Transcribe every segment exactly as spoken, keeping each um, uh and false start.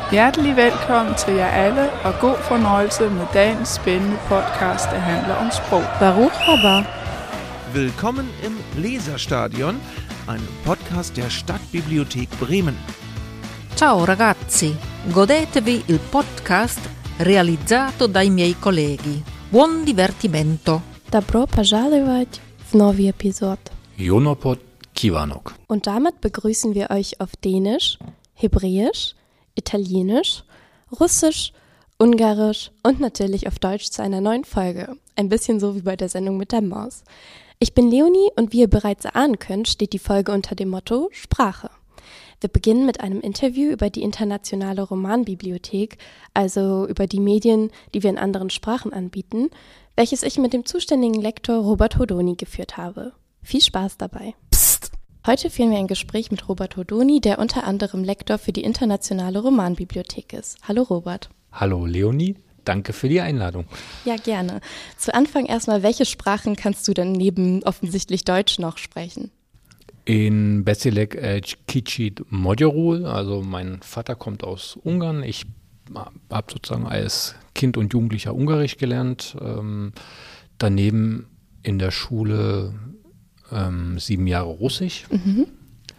Hjertelig velkommen til jer alle, og god fornøjelse med dagens spændende podcast, der handler om sprog. Baruch haba. Willkommen im Leserstadion, einem Podcast der Stadtbibliothek Bremen. Ciao ragazzi, godetevi il podcast realizzato dai miei colleghi. Buon divertimento. Добро пожаловать в новый эпизод. Jonopod Kiwanok. Und damit begrüßen wir euch auf Dänisch, Hebräisch, Italienisch, Russisch, Ungarisch und natürlich auf Deutsch zu einer neuen Folge. Ein bisschen so wie bei der Sendung mit der Maus. Ich bin Leonie und wie ihr bereits erahnen könnt, steht die Folge unter dem Motto Sprache. Wir beginnen mit einem Interview über die internationale Romanbibliothek, also über die Medien, die wir in anderen Sprachen anbieten, welches ich mit dem zuständigen Lektor Robert Hodoni geführt habe. Viel Spaß dabei. Psst. Heute führen wir ein Gespräch mit Robert Hodoni, der unter anderem Lektor für die internationale Romanbibliothek ist. Hallo Robert. Hallo Leonie, danke für die Einladung. Ja, gerne. Zu Anfang erstmal, welche Sprachen kannst du denn neben offensichtlich Deutsch noch sprechen? In Beszélek egy kicsit magyarul, also mein Vater kommt aus Ungarn. Ich habe sozusagen als Kind und Jugendlicher Ungarisch gelernt. Ähm, daneben in der Schule ähm, sieben Jahre Russisch. Mhm.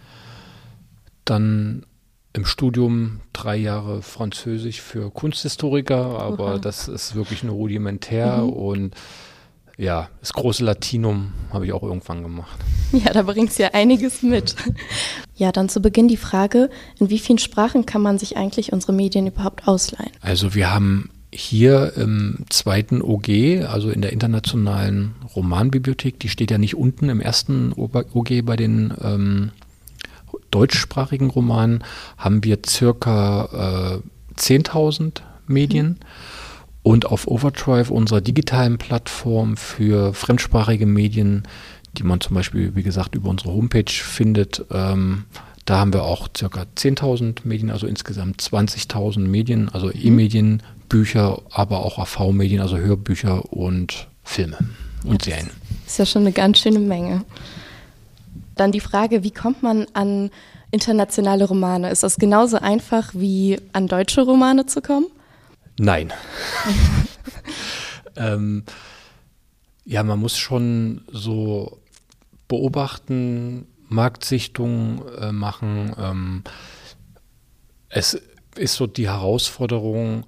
Dann im Studium drei Jahre Französisch für Kunsthistoriker, aber Oha. Das ist wirklich nur rudimentär mhm. und ja, das große Latinum habe ich auch irgendwann gemacht. Ja, da bringst du ja einiges mit. Ja, dann zu Beginn die Frage, in wie vielen Sprachen kann man sich eigentlich unsere Medien überhaupt ausleihen? Also wir haben hier im zweiten O G, also in der internationalen Romanbibliothek, die steht ja nicht unten im ersten O G bei den ähm, deutschsprachigen Romanen, haben wir circa äh, zehntausend Medien. Mhm. Und auf Overdrive, unserer digitalen Plattform für fremdsprachige Medien, die man zum Beispiel, wie gesagt, über unsere Homepage findet, ähm, da haben wir auch ca. zehntausend Medien, also insgesamt zwanzigtausend Medien, also mhm. E-Medien, Bücher, aber auch A V-Medien, also Hörbücher und Filme und ja, Serien. Das ist ja schon eine ganz schöne Menge. Dann die Frage, wie kommt man an internationale Romane? Ist das genauso einfach wie an deutsche Romane zu kommen? Nein. ähm, ja, man muss schon so beobachten, Marktsichtungen äh, machen. Ähm, es ist so die Herausforderung,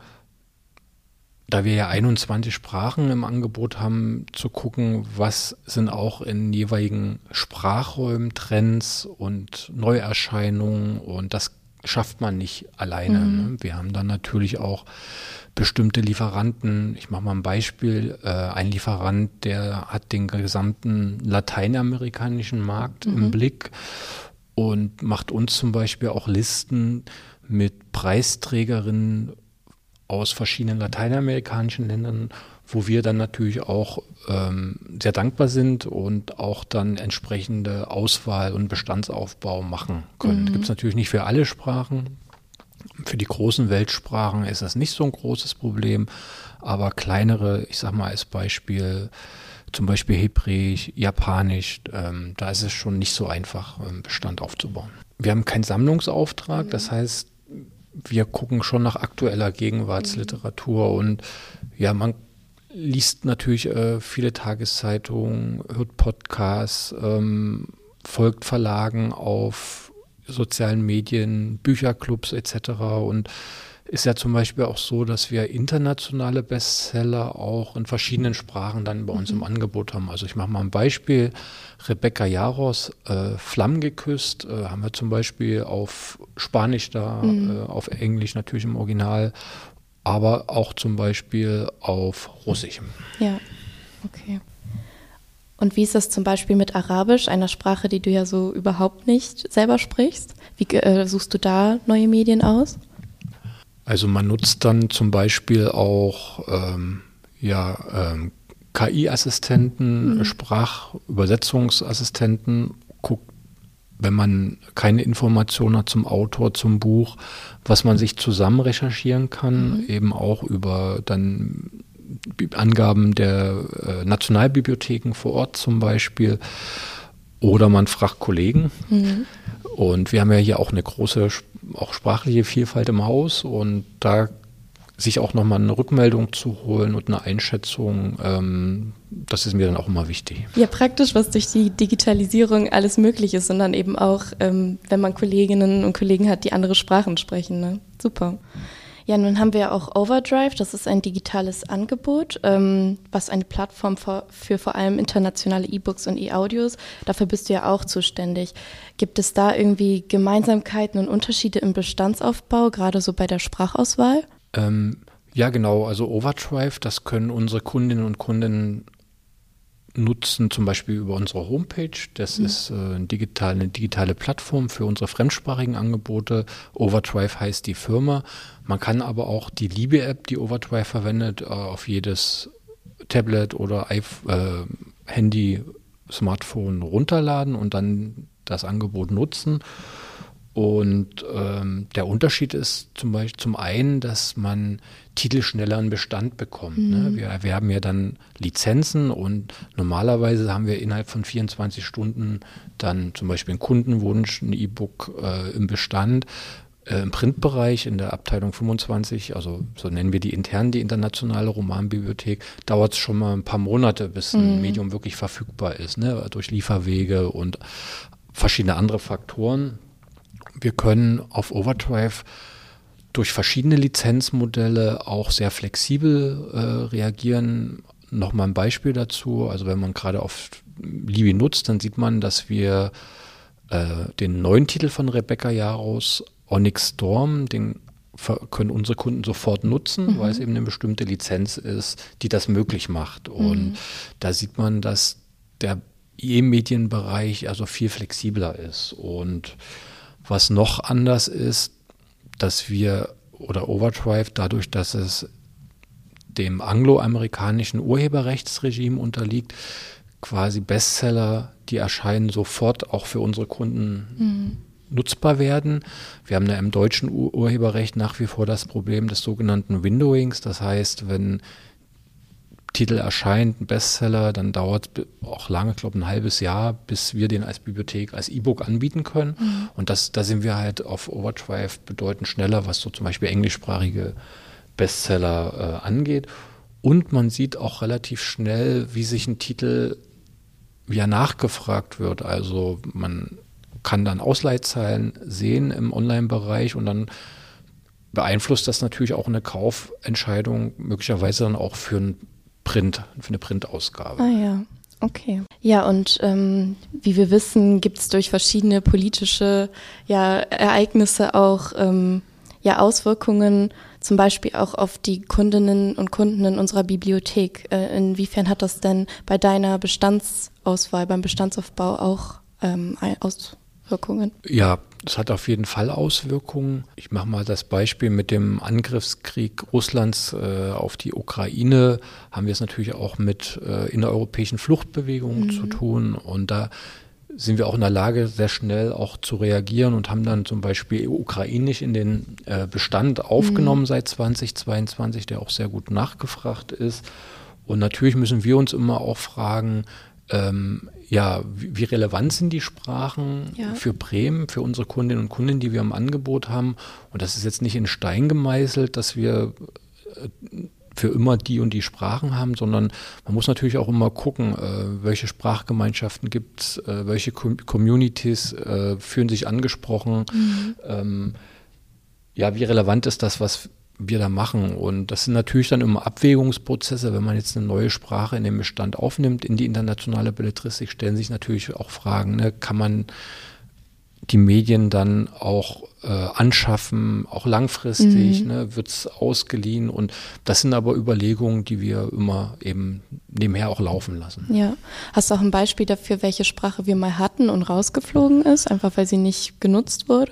da wir ja einundzwanzig Sprachen im Angebot haben, zu gucken, was sind auch in jeweiligen Sprachräumen Trends und Neuerscheinungen, und das schafft man nicht alleine. Mhm. Ne? Wir haben dann natürlich auch bestimmte Lieferanten. Ich mache mal ein Beispiel. Äh, ein Lieferant, der hat den gesamten lateinamerikanischen Markt mhm. im Blick und macht uns zum Beispiel auch Listen mit Preisträgerinnen aus verschiedenen lateinamerikanischen Ländern, wo wir dann natürlich auch ähm, sehr dankbar sind und auch dann entsprechende Auswahl und Bestandsaufbau machen können. Mhm. Gibt es natürlich nicht für alle Sprachen. Für die großen Weltsprachen ist das nicht so ein großes Problem, aber kleinere, ich sag mal als Beispiel, zum Beispiel Hebräisch, Japanisch, ähm, da ist es schon nicht so einfach, einen Bestand aufzubauen. Wir haben keinen Sammlungsauftrag, mhm. das heißt, wir gucken schon nach aktueller Gegenwartsliteratur und ja, man liest natürlich äh, viele Tageszeitungen, hört Podcasts, ähm, folgt Verlagen auf sozialen Medien, Bücherclubs et cetera. Und ist ja zum Beispiel auch so, dass wir internationale Bestseller auch in verschiedenen Sprachen dann bei uns mhm. im Angebot haben. Also ich mache mal ein Beispiel. Rebecca Yarros, äh, Flammen geküsst, äh, haben wir zum Beispiel auf Spanisch da, mhm. äh, auf Englisch natürlich im Original, aber auch zum Beispiel auf Russisch. Ja, okay. Und wie ist das zum Beispiel mit Arabisch, einer Sprache, die du ja so überhaupt nicht selber sprichst? Wie äh, suchst du da neue Medien aus? Also man nutzt dann zum Beispiel auch ähm, ja, ähm, K I-Assistenten, mhm. Sprachübersetzungsassistenten, guckt, wenn man keine Informationen hat zum Autor, zum Buch, was man sich zusammen recherchieren kann, mhm. eben auch über dann Angaben der äh, Nationalbibliotheken vor Ort zum Beispiel, oder man fragt Kollegen. Mhm. Und wir haben ja hier auch eine große auch sprachliche Vielfalt im Haus und da sich auch nochmal eine Rückmeldung zu holen und eine Einschätzung, ähm, das ist mir dann auch immer wichtig. Ja, praktisch, was durch die Digitalisierung alles möglich ist und dann eben auch, ähm, wenn man Kolleginnen und Kollegen hat, die andere Sprachen sprechen. Ne? Super. Ja, nun haben wir ja auch Overdrive, das ist ein digitales Angebot, ähm, was eine Plattform für, für vor allem internationale E-Books und E-Audios, dafür bist du ja auch zuständig. Gibt es da irgendwie Gemeinsamkeiten und Unterschiede im Bestandsaufbau, gerade so bei der Sprachauswahl? Ähm, ja, genau, also Overdrive, das können unsere Kundinnen und Kunden nutzen, zum Beispiel über unsere Homepage. Das mhm. ist äh, ein digital, eine digitale Plattform für unsere fremdsprachigen Angebote. Overdrive heißt die Firma. Man kann aber auch die Liebe-App, die Overdrive verwendet, äh, auf jedes Tablet oder iPhone, äh, Handy, Smartphone runterladen und dann das Angebot nutzen. Und ähm, der Unterschied ist zum Beispiel zum einen, dass man Titel schneller in Bestand bekommt. Mhm. Ne? Wir, wir haben ja dann Lizenzen und normalerweise haben wir innerhalb von vierundzwanzig Stunden dann zum Beispiel einen Kundenwunsch, ein E-Book äh, im Bestand. Äh, Im Printbereich, in der Abteilung fünfundzwanzig, also so nennen wir die intern, die internationale Romanbibliothek, dauert es schon mal ein paar Monate, bis ein mhm. Medium wirklich verfügbar ist, ne? Durch Lieferwege und verschiedene andere Faktoren. Wir können auf Overdrive durch verschiedene Lizenzmodelle auch sehr flexibel äh, reagieren. Nochmal ein Beispiel dazu. Also wenn man gerade auf Libby nutzt, dann sieht man, dass wir äh, den neuen Titel von Rebecca Yarros, Onyx Storm, den können unsere Kunden sofort nutzen, mhm. weil es eben eine bestimmte Lizenz ist, die das möglich macht. Und mhm. da sieht man, dass der E-Medienbereich also viel flexibler ist. Und was noch anders ist, dass wir oder Overdrive dadurch, dass es dem angloamerikanischen Urheberrechtsregime unterliegt, quasi Bestseller, die erscheinen, sofort auch für unsere Kunden mhm. nutzbar werden. Wir haben ja im deutschen Ur- Urheberrecht nach wie vor das Problem des sogenannten Windowings. Das heißt, wenn Titel erscheint, ein Bestseller, dann dauert es auch lange, ich glaube ein halbes Jahr, bis wir den als Bibliothek, als E-Book anbieten können. Mhm. Und das, da sind wir halt auf Overdrive bedeutend schneller, was so zum Beispiel englischsprachige Bestseller äh, angeht. Und man sieht auch relativ schnell, wie sich ein Titel ja nachgefragt wird. Also man kann dann Ausleihzahlen sehen im Online-Bereich und dann beeinflusst das natürlich auch eine Kaufentscheidung, möglicherweise dann auch für ein Print, für eine Printausgabe. Ah ja, okay. Ja, und ähm, wie wir wissen, gibt es durch verschiedene politische ja, Ereignisse auch ähm, ja, Auswirkungen, zum Beispiel auch auf die Kundinnen und Kunden in unserer Bibliothek. Äh, inwiefern hat das denn bei deiner Bestandsauswahl, beim Bestandsaufbau auch ähm, Auswirkungen? Ja, es hat auf jeden Fall Auswirkungen. Ich mache mal das Beispiel mit dem Angriffskrieg Russlands äh, auf die Ukraine. Haben wir es natürlich auch mit äh, innereuropäischen Fluchtbewegungen mhm. zu tun. Und da sind wir auch in der Lage, sehr schnell auch zu reagieren und haben dann zum Beispiel ukrainisch in den äh, Bestand aufgenommen mhm. seit zweitausendzweiundzwanzig, der auch sehr gut nachgefragt ist. Und natürlich müssen wir uns immer auch fragen, ähm, ja, wie, wie relevant sind die Sprachen ja. für Bremen, für unsere Kundinnen und Kunden, die wir im Angebot haben. Und das ist jetzt nicht in Stein gemeißelt, dass wir äh, für immer die und die Sprachen haben, sondern man muss natürlich auch immer gucken, äh, welche Sprachgemeinschaften gibt es, äh, welche Com- Communities äh, fühlen sich angesprochen. Mhm. Ähm, ja, wie relevant ist das, was wir da machen? Und das sind natürlich dann immer Abwägungsprozesse. Wenn man jetzt eine neue Sprache in den Bestand aufnimmt, in die internationale Belletristik, stellen sich natürlich auch Fragen, ne? Kann man die Medien dann auch äh, anschaffen, auch langfristig, mhm. ne? Wird es ausgeliehen? Und das sind aber Überlegungen, die wir immer eben nebenher auch laufen lassen. Ja. Hast du auch ein Beispiel dafür, welche Sprache wir mal hatten und rausgeflogen ist, einfach weil sie nicht genutzt wurde?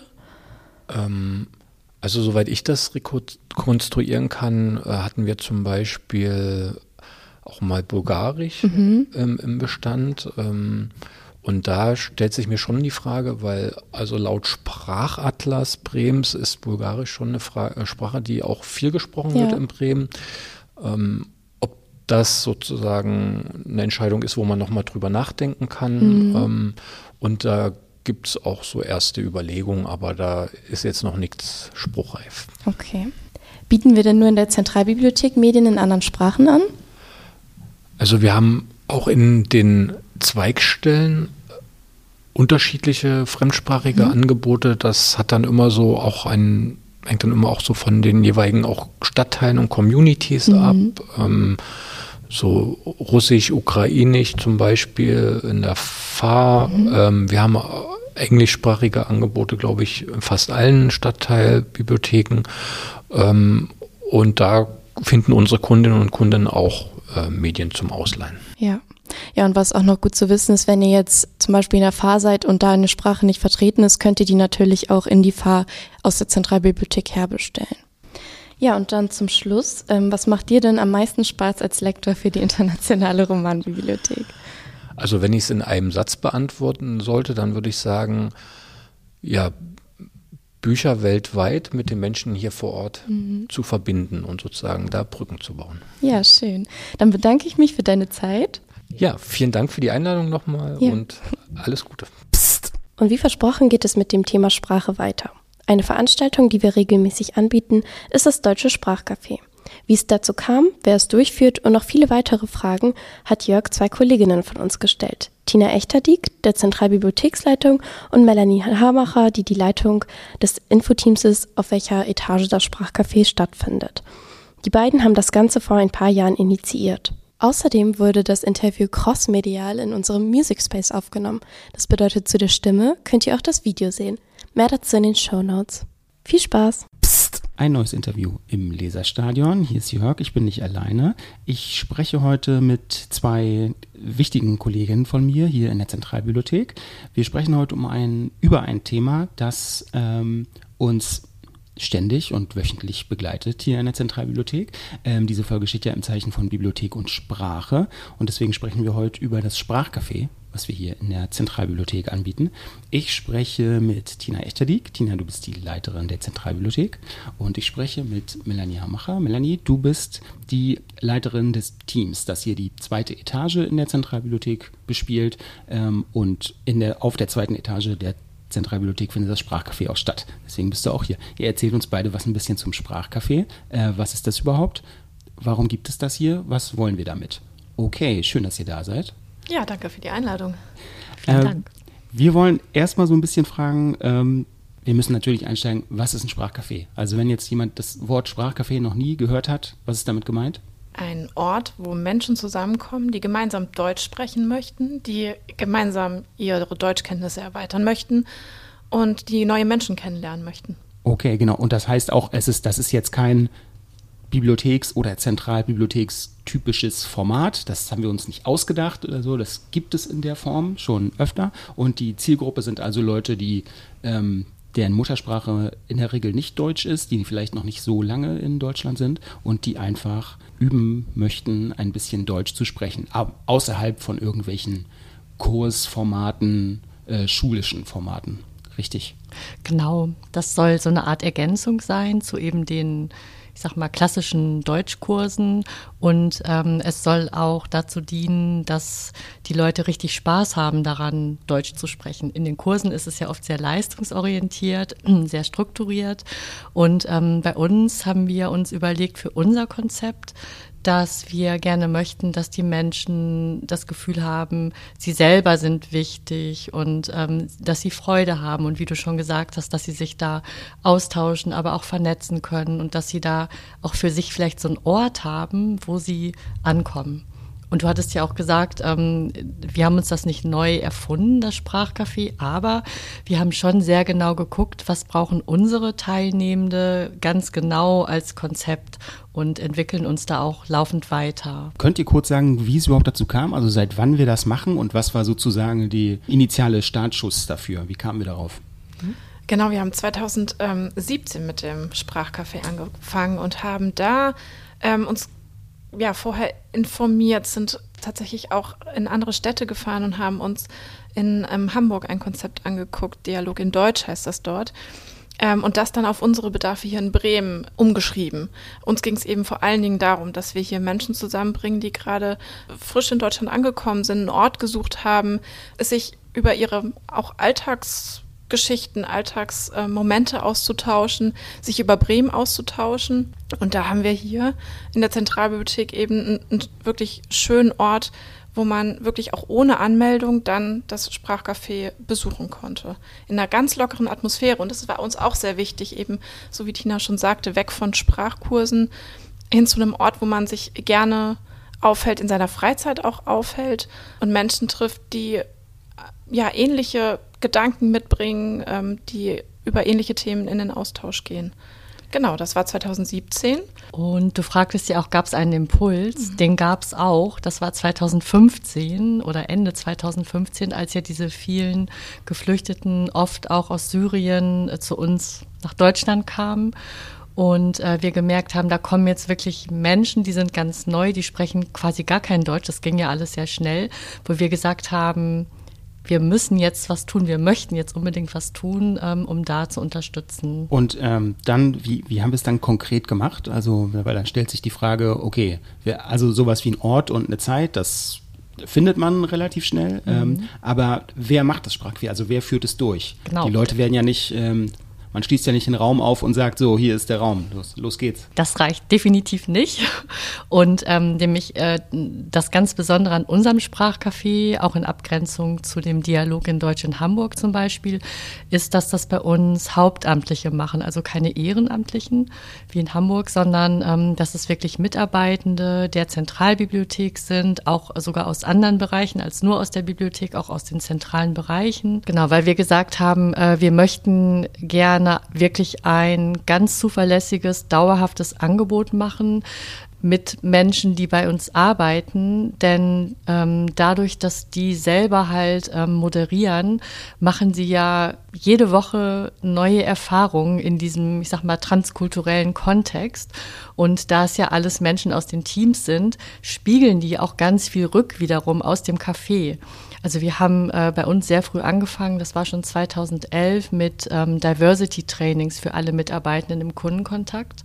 Ähm, Also soweit ich das rekonstruieren kann, äh, hatten wir zum Beispiel auch mal Bulgarisch mhm. ähm, im Bestand. Ähm, und da stellt sich mir schon die Frage, weil also laut Sprachatlas Brems ist Bulgarisch schon eine Fra- äh, Sprache, die auch viel gesprochen ja. wird in Bremen. Ähm, ob das sozusagen eine Entscheidung ist, wo man nochmal drüber nachdenken kann. Mhm. Ähm, und da gibt es auch so erste Überlegungen, aber da ist jetzt noch nichts spruchreif. Okay. Bieten wir denn nur in der Zentralbibliothek Medien in anderen Sprachen an? Also wir haben auch in den Zweigstellen unterschiedliche fremdsprachige mhm. Angebote. Das hat dann immer so auch ein, hängt dann immer auch so von den jeweiligen auch Stadtteilen und Communities mhm. ab. Ähm, so Russisch, Ukrainisch zum Beispiel in der F A. Mhm. Ähm, wir haben englischsprachige Angebote, glaube ich, in fast allen Stadtteilbibliotheken. Ähm, und da finden unsere Kundinnen und Kunden auch äh, Medien zum Ausleihen. Ja. Ja, und was auch noch gut zu wissen ist, wenn ihr jetzt zum Beispiel in der F A seid und da eine Sprache nicht vertreten ist, könnt ihr die natürlich auch in die F A aus der Zentralbibliothek herbestellen. Ja, und dann zum Schluss, ähm, was macht dir denn am meisten Spaß als Lektor für die internationale Romanbibliothek? Also wenn ich es in einem Satz beantworten sollte, dann würde ich sagen, ja, Bücher weltweit mit den Menschen hier vor Ort mhm. zu verbinden und sozusagen da Brücken zu bauen. Ja, schön. Dann bedanke ich mich für deine Zeit. Ja, vielen Dank für die Einladung nochmal ja. und alles Gute. Psst. Und wie versprochen geht es mit dem Thema Sprache weiter. Eine Veranstaltung, die wir regelmäßig anbieten, ist das Deutsche Sprachcafé. Wie es dazu kam, wer es durchführt und noch viele weitere Fragen hat Jörg zwei Kolleginnen von uns gestellt. Tina Echterdieck, der Zentralbibliotheksleitung, und Melanie Hamacher, die die Leitung des Infoteams ist, auf welcher Etage das Sprachcafé stattfindet. Die beiden haben das Ganze vor ein paar Jahren initiiert. Außerdem wurde das Interview crossmedial in unserem Music Space aufgenommen. Das bedeutet, zu der Stimme könnt ihr auch das Video sehen. Mehr dazu in den Shownotes. Viel Spaß! Psst, ein neues Interview im Leserstadion. Hier ist Jörg, ich bin nicht alleine. Ich spreche heute mit zwei wichtigen Kolleginnen von mir hier in der Zentralbibliothek. Wir sprechen heute um ein, über ein Thema, das ähm, uns ständig und wöchentlich begleitet hier in der Zentralbibliothek. Ähm, diese Folge steht ja im Zeichen von Bibliothek und Sprache und deswegen sprechen wir heute über das Sprachcafé, was wir hier in der Zentralbibliothek anbieten. Ich spreche mit Tina Echterdieck. Tina, du bist die Leiterin der Zentralbibliothek und ich spreche mit Melanie Hamacher. Melanie, du bist die Leiterin des Teams, das hier die zweite Etage in der Zentralbibliothek bespielt ähm, und in der, auf der zweiten Etage der Zentralbibliothek findet das Sprachcafé auch statt. Deswegen bist du auch hier. Ihr erzählt uns beide was ein bisschen zum Sprachcafé. Äh, was ist das überhaupt? Warum gibt es das hier? Was wollen wir damit? Okay, schön, dass ihr da seid. Ja, danke für die Einladung. Vielen äh, Dank. Wir wollen erstmal so ein bisschen fragen, ähm, wir müssen natürlich einsteigen, was ist ein Sprachcafé? Also wenn jetzt jemand das Wort Sprachcafé noch nie gehört hat, was ist damit gemeint? Ein Ort, wo Menschen zusammenkommen, die gemeinsam Deutsch sprechen möchten, die gemeinsam ihre Deutschkenntnisse erweitern möchten und die neue Menschen kennenlernen möchten. Okay, genau. Und das heißt auch, es ist, das ist jetzt kein Bibliotheks- oder Zentralbibliothekstypisches Format. Das haben wir uns nicht ausgedacht oder so. Das gibt es in der Form schon öfter. Und die Zielgruppe sind also Leute, die ähm, deren Muttersprache in der Regel nicht Deutsch ist, die vielleicht noch nicht so lange in Deutschland sind und die einfach üben möchten, ein bisschen Deutsch zu sprechen, außerhalb von irgendwelchen Kursformaten, äh, schulischen Formaten. Richtig? Genau, das soll so eine Art Ergänzung sein zu eben den, ich sag mal, klassischen Deutschkursen und ähm, es soll auch dazu dienen, dass die Leute richtig Spaß haben daran, Deutsch zu sprechen. In den Kursen ist es ja oft sehr leistungsorientiert, sehr strukturiert und ähm, bei uns haben wir uns überlegt für unser Konzept, dass wir gerne möchten, dass die Menschen das Gefühl haben, sie selber sind wichtig und ähm, dass sie Freude haben und wie du schon gesagt hast, dass sie sich da austauschen, aber auch vernetzen können und dass sie da auch für sich vielleicht so einen Ort haben, wo sie ankommen. Und du hattest ja auch gesagt, ähm, wir haben uns das nicht neu erfunden, das Sprachcafé, aber wir haben schon sehr genau geguckt, was brauchen unsere Teilnehmende ganz genau als Konzept und entwickeln uns da auch laufend weiter. Könnt ihr kurz sagen, wie es überhaupt dazu kam, also seit wann wir das machen und was war sozusagen die initiale Startschuss dafür? Wie kamen wir darauf? Genau, wir haben zweitausendsiebzehn mit dem Sprachcafé angefangen und haben da ähm, uns ja, vorher informiert, sind tatsächlich auch in andere Städte gefahren und haben uns in ähm, Hamburg ein Konzept angeguckt, Dialog in Deutsch heißt das dort. ähm, und das dann auf unsere Bedarfe hier in Bremen umgeschrieben. Uns ging es eben vor allen Dingen darum, dass wir hier Menschen zusammenbringen, die gerade frisch in Deutschland angekommen sind, einen Ort gesucht haben, es sich über ihre auch Alltagsgeschichten, Alltagsmomente auszutauschen, sich über Bremen auszutauschen. Und da haben wir hier in der Zentralbibliothek eben einen, einen wirklich schönen Ort, wo man wirklich auch ohne Anmeldung dann das Sprachcafé besuchen konnte. In einer ganz lockeren Atmosphäre. Und das war uns auch sehr wichtig, eben, so wie Tina schon sagte, weg von Sprachkursen hin zu einem Ort, wo man sich gerne aufhält, in seiner Freizeit auch aufhält und Menschen trifft, die ja ähnliche Gedanken mitbringen, ähm, die über ähnliche Themen in den Austausch gehen. Genau, das war zwanzig siebzehn. Und du fragtest ja auch, gab es einen Impuls? Mhm. Den gab es auch. Das war zwanzig fünfzehn oder Ende zwanzig fünfzehn, als ja diese vielen Geflüchteten, oft auch aus Syrien, äh, zu uns nach Deutschland kamen. Und äh, wir gemerkt haben, da kommen jetzt wirklich Menschen, die sind ganz neu, die sprechen quasi gar kein Deutsch. Das ging ja alles sehr schnell, wo wir gesagt haben, wir müssen jetzt was tun, wir möchten jetzt unbedingt was tun, ähm, um da zu unterstützen. Und ähm, dann, wie, wie haben wir es dann konkret gemacht? Also, weil dann stellt sich die Frage, okay, wir, also sowas wie ein Ort und eine Zeit, das findet man relativ schnell. Mhm. Ähm, aber wer macht das Sprachcafé? Also wer führt es durch? Genau. Die Leute werden ja nicht... Ähm, Man schließt ja nicht den Raum auf und sagt, so, hier ist der Raum, los, los geht's. Das reicht definitiv nicht. Und ähm, nämlich äh, das ganz Besondere an unserem Sprachcafé, auch in Abgrenzung zu dem Dialog in Deutsch in Hamburg zum Beispiel, ist, dass das bei uns Hauptamtliche machen, also keine Ehrenamtlichen wie in Hamburg, sondern ähm, dass es wirklich Mitarbeitende der Zentralbibliothek sind, auch sogar aus anderen Bereichen als nur aus der Bibliothek, auch aus den zentralen Bereichen. Genau, weil wir gesagt haben, äh, wir möchten gerne wirklich ein ganz zuverlässiges, dauerhaftes Angebot machen mit Menschen, die bei uns arbeiten, denn ähm, dadurch, dass die selber halt ähm, moderieren, machen sie ja jede Woche neue Erfahrungen in diesem, ich sag mal, transkulturellen Kontext. Und da es ja alles Menschen aus den Teams sind, spiegeln die auch ganz viel rück wiederum aus dem Café. Also wir haben äh, bei uns sehr früh angefangen, das war schon zweitausendelf, mit ähm, Diversity-Trainings für alle Mitarbeitenden im Kundenkontakt.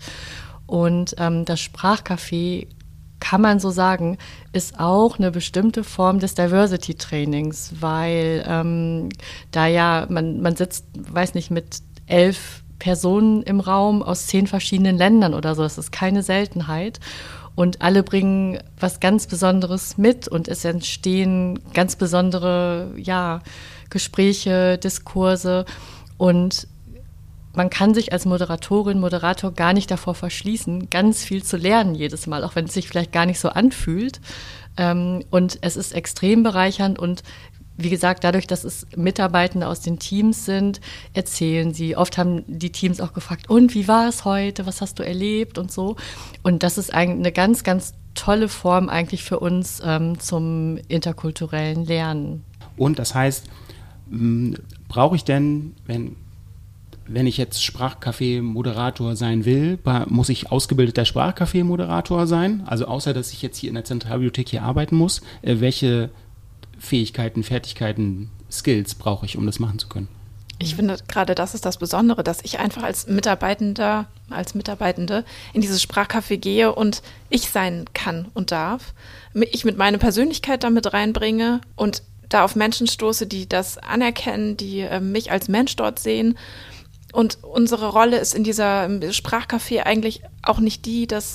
Und ähm, das Sprachcafé, kann man so sagen, ist auch eine bestimmte Form des Diversity-Trainings, weil ähm, da ja, man, man sitzt, weiß nicht, mit elf Personen im Raum aus zehn verschiedenen Ländern oder so, das ist keine Seltenheit. Und alle bringen was ganz Besonderes mit und es entstehen ganz besondere, ja, Gespräche, Diskurse und man kann sich als Moderatorin, Moderator gar nicht davor verschließen, ganz viel zu lernen jedes Mal, auch wenn es sich vielleicht gar nicht so anfühlt. Und es ist extrem bereichernd und wie gesagt, dadurch, dass es Mitarbeitende aus den Teams sind, erzählen sie. Oft haben die Teams auch gefragt, und wie war es heute, was hast du erlebt und so. Und das ist eigentlich eine ganz, ganz tolle Form eigentlich für uns ähm, zum interkulturellen Lernen. Und das heißt, m, brauche ich denn, wenn, wenn ich jetzt Sprachcafé-Moderator sein will, muss ich ausgebildeter Sprachcafé-Moderator sein? Also außer, dass ich jetzt hier in der Zentralbibliothek hier arbeiten muss, äh, welche Fähigkeiten, Fertigkeiten, Skills brauche ich, um das machen zu können? Ich finde, gerade das ist das Besondere, dass ich einfach als Mitarbeitender, als Mitarbeitende in dieses Sprachcafé gehe und ich sein kann und darf. Ich mit meiner Persönlichkeit damit reinbringe und da auf Menschen stoße, die das anerkennen, die äh, mich als Mensch dort sehen. Und unsere Rolle ist in dieser Sprachcafé eigentlich auch nicht die, dass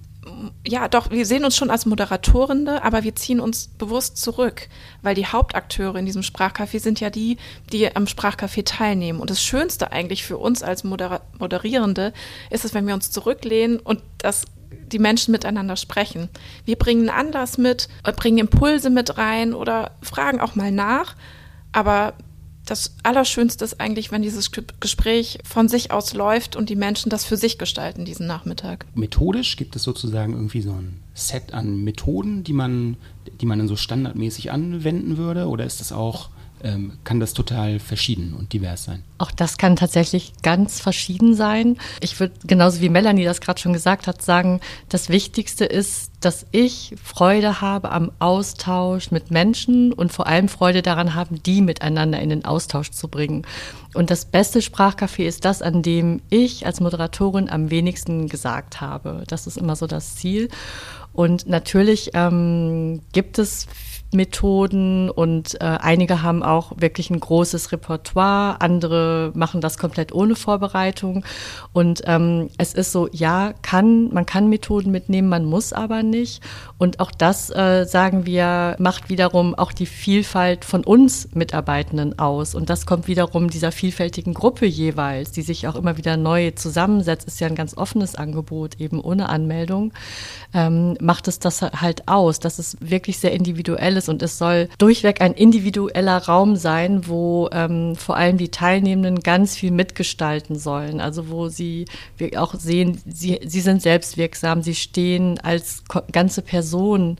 ja, doch, wir sehen uns schon als Moderatorende, aber wir ziehen uns bewusst zurück, weil die Hauptakteure in diesem Sprachcafé sind ja die, die am Sprachcafé teilnehmen. Und das Schönste eigentlich für uns als Moder- Moderierende ist es, wenn wir uns zurücklehnen und das, die Menschen miteinander sprechen. Wir bringen einen Anlass mit, bringen Impulse mit rein oder fragen auch mal nach, aber das Allerschönste ist eigentlich, wenn dieses Gespräch von sich aus läuft und die Menschen das für sich gestalten, diesen Nachmittag. Methodisch gibt es sozusagen irgendwie so ein Set an Methoden, die man, die man dann so standardmäßig anwenden würde? Oder ist das auch ähm, kann das total verschieden und divers sein? Auch das kann tatsächlich ganz verschieden sein. Ich würde genauso wie Melanie das gerade schon gesagt hat, sagen, das Wichtigste ist, dass ich Freude habe am Austausch mit Menschen und vor allem Freude daran haben, die miteinander in den Austausch zu bringen. Und das beste Sprachcafé ist das, an dem ich als Moderatorin am wenigsten gesagt habe. Das ist immer so das Ziel. Und natürlich ähm, gibt es Methoden und äh, einige haben auch wirklich ein großes Repertoire, andere machen das komplett ohne Vorbereitung und ähm, es ist so, ja, kann, man kann Methoden mitnehmen, man muss aber nicht und auch das, äh, sagen wir, macht wiederum auch die Vielfalt von uns Mitarbeitenden aus und das kommt wiederum dieser vielfältigen Gruppe jeweils, die sich auch immer wieder neu zusammensetzt, ist ja ein ganz offenes Angebot, eben ohne Anmeldung, ähm, macht es das halt aus, dass es wirklich sehr individuell ist und es soll durchweg ein individueller Raum sein, wo ähm, vor allem die Teilnehmenden ganz viel mitgestalten sollen. Also wo sie auch sehen, sie, sie sind selbstwirksam, sie stehen als ko- ganze Person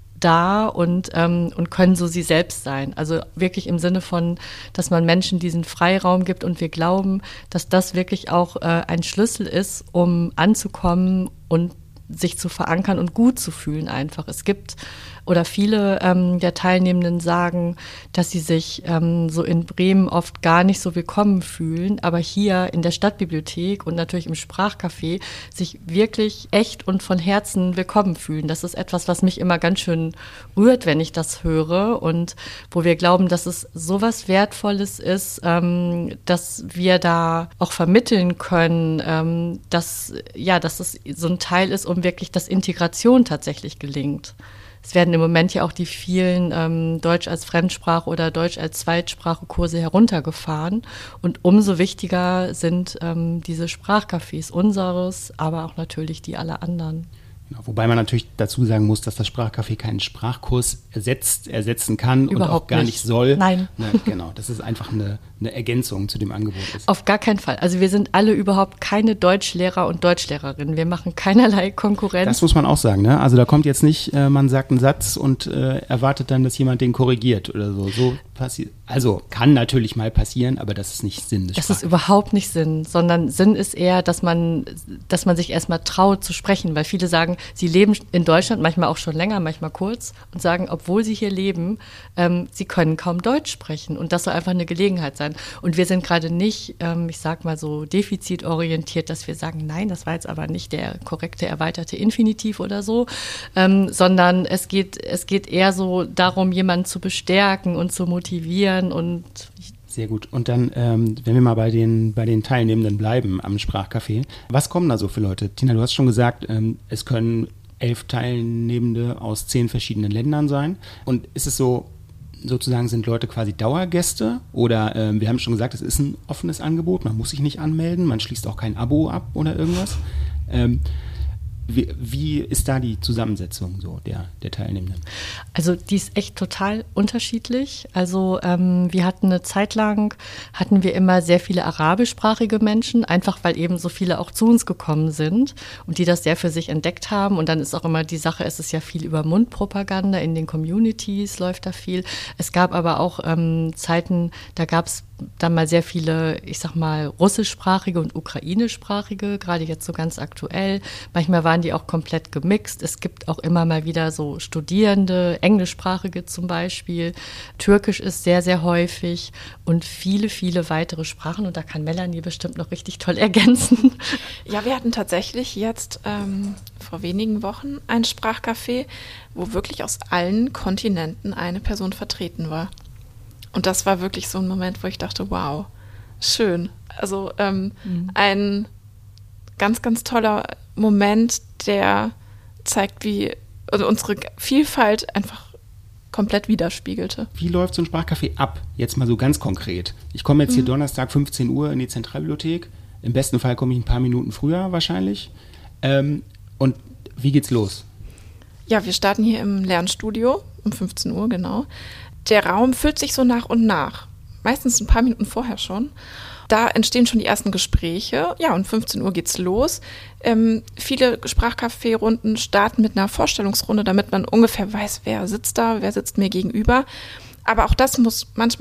da und, ähm, und können so sie selbst sein. Also wirklich im Sinne von, dass man Menschen diesen Freiraum gibt und wir glauben, dass das wirklich auch äh, ein Schlüssel ist, um anzukommen und sich zu verankern und gut zu fühlen einfach. Es gibt oder viele ähm, der Teilnehmenden sagen, dass sie sich ähm, so in Bremen oft gar nicht so willkommen fühlen, aber hier in der Stadtbibliothek und natürlich im Sprachcafé sich wirklich echt und von Herzen willkommen fühlen. Das ist etwas, was mich immer ganz schön rührt, wenn ich das höre und wo wir glauben, dass es sowas Wertvolles ist, ähm, dass wir da auch vermitteln können, ähm, dass, ja, dass es so ein Teil ist, um wirklich, dass Integration tatsächlich gelingt. Es werden im Moment ja auch die vielen ähm, Deutsch als Fremdsprache oder Deutsch als Zweitsprache-Kurse heruntergefahren. Und umso wichtiger sind ähm, diese Sprachcafés unseres, aber auch natürlich die aller anderen. Genau, wobei man natürlich dazu sagen muss, dass das Sprachcafé keinen Sprachkurs ersetzt, ersetzen kann Überhaupt und auch gar nicht, nicht soll. Nein. Ne, genau, das ist einfach eine, eine Ergänzung zu dem Angebot. Ist. Auf gar keinen Fall. Also wir sind alle überhaupt keine Deutschlehrer und Deutschlehrerinnen. Wir machen keinerlei Konkurrenz. Das muss man auch sagen. Ne? Also da kommt jetzt nicht, äh, man sagt einen Satz und äh, erwartet dann, dass jemand den korrigiert oder so. So passiert. Also kann natürlich mal passieren, aber das ist nicht Sinn des Das ist überhaupt nicht Sinn, sondern Sinn ist eher, dass man, dass man sich erstmal traut zu sprechen, weil viele sagen, sie leben in Deutschland, manchmal auch schon länger, manchmal kurz und sagen, obwohl sie hier leben, ähm, sie können kaum Deutsch sprechen und das soll einfach eine Gelegenheit sein. Und wir sind gerade nicht, ähm, ich sag mal so defizitorientiert, dass wir sagen, nein, das war jetzt aber nicht der korrekte erweiterte Infinitiv oder so, ähm, sondern es geht, es geht eher so darum, jemanden zu bestärken und zu motivieren und sehr gut. Und dann, ähm, wenn wir mal bei den, bei den Teilnehmenden bleiben am Sprachcafé, was kommen da so für Leute? Tina, du hast schon gesagt, ähm, es können elf Teilnehmende aus zehn verschiedenen Ländern sein. Und ist es so, sozusagen sind Leute quasi Dauergäste? Oder ähm, wir haben schon gesagt, es ist ein offenes Angebot, man muss sich nicht anmelden, man schließt auch kein Abo ab oder irgendwas. Ähm, Wie, wie ist da die Zusammensetzung so der, der Teilnehmenden? Also die ist echt total unterschiedlich. Also ähm, wir hatten eine Zeit lang, hatten wir immer sehr viele arabischsprachige Menschen, einfach weil eben so viele auch zu uns gekommen sind und die das sehr für sich entdeckt haben. Und dann ist auch immer die Sache, es ist ja viel über Mundpropaganda, in den Communities läuft da viel. Es gab aber auch ähm, Zeiten, da gab es dann mal sehr viele, ich sag mal, russischsprachige und ukrainischsprachige, gerade jetzt so ganz aktuell. Manchmal waren die auch komplett gemixt. Es gibt auch immer mal wieder so Studierende, englischsprachige zum Beispiel. Türkisch ist sehr, sehr häufig und viele, viele weitere Sprachen. Und da kann Melanie bestimmt noch richtig toll ergänzen. Ja, wir hatten tatsächlich jetzt ähm, vor wenigen Wochen ein Sprachcafé, wo wirklich aus allen Kontinenten eine Person vertreten war. Und das war wirklich so ein Moment, wo ich dachte, wow, schön. Also ähm, mhm. ein ganz, ganz toller Moment, der zeigt, wie also unsere Vielfalt einfach komplett widerspiegelte. Wie läuft so ein Sprachcafé ab? Jetzt mal so ganz konkret. Ich komme jetzt hier mhm. Donnerstag fünfzehn Uhr in die Zentralbibliothek. Im besten Fall komme ich ein paar Minuten früher wahrscheinlich. Ähm, und wie geht's los? Ja, wir starten hier im Lernstudio um fünfzehn Uhr, genau. Der Raum füllt sich so nach und nach, meistens ein paar Minuten vorher schon. Da entstehen schon die ersten Gespräche. Ja, und fünfzehn Uhr geht's los. Ähm, viele Sprachcafé-Runden starten mit einer Vorstellungsrunde, damit man ungefähr weiß, wer sitzt da, wer sitzt mir gegenüber. Aber auch das muss manchmal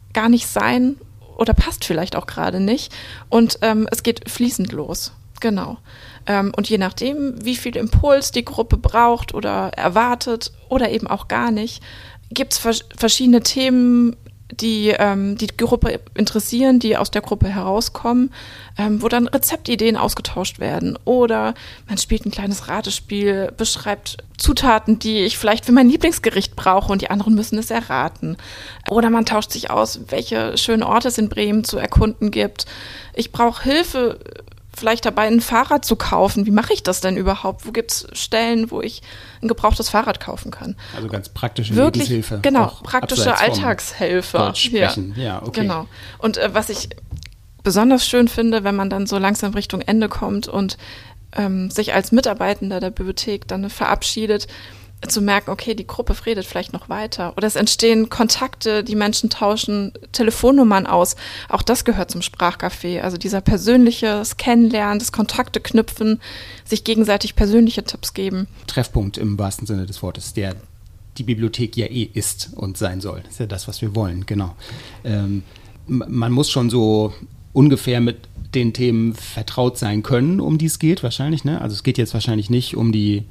gar nicht sein oder passt vielleicht auch gerade nicht. Und ähm, es geht fließend los. Genau. Ähm, und je nachdem, wie viel Impuls die Gruppe braucht oder erwartet oder eben auch gar nicht, gibt es vers- verschiedene Themen, die ähm, die Gruppe interessieren, die aus der Gruppe herauskommen, ähm, wo dann Rezeptideen ausgetauscht werden. Oder man spielt ein kleines Ratespiel, beschreibt Zutaten, die ich vielleicht für mein Lieblingsgericht brauche und die anderen müssen es erraten. Oder man tauscht sich aus, welche schönen Orte es in Bremen zu erkunden gibt. Ich brauche Hilfe, vielleicht dabei ein Fahrrad zu kaufen. Wie mache ich das denn überhaupt? Wo gibt es Stellen, wo ich ein gebrauchtes Fahrrad kaufen kann? Also ganz praktische Wirklich, Lebenshilfe. Genau, auch praktische Alltagshelfer. Deutsch sprechen. Ja, ja, okay. Genau. Und äh, was ich besonders schön finde, wenn man dann so langsam Richtung Ende kommt und ähm, sich als Mitarbeitender der Bibliothek dann verabschiedet, zu merken, okay, die Gruppe redet vielleicht noch weiter. Oder es entstehen Kontakte, die Menschen tauschen Telefonnummern aus. Auch das gehört zum Sprachcafé. Also dieser persönliche Kennenlernen, das Kontakte knüpfen, sich gegenseitig persönliche Tipps geben. Treffpunkt im wahrsten Sinne des Wortes, der die Bibliothek ja eh ist und sein soll. Das ist ja das, was wir wollen, genau. Ähm, man muss schon so ungefähr mit den Themen vertraut sein können, um die es geht, wahrscheinlich, ne? Also es geht jetzt wahrscheinlich nicht um die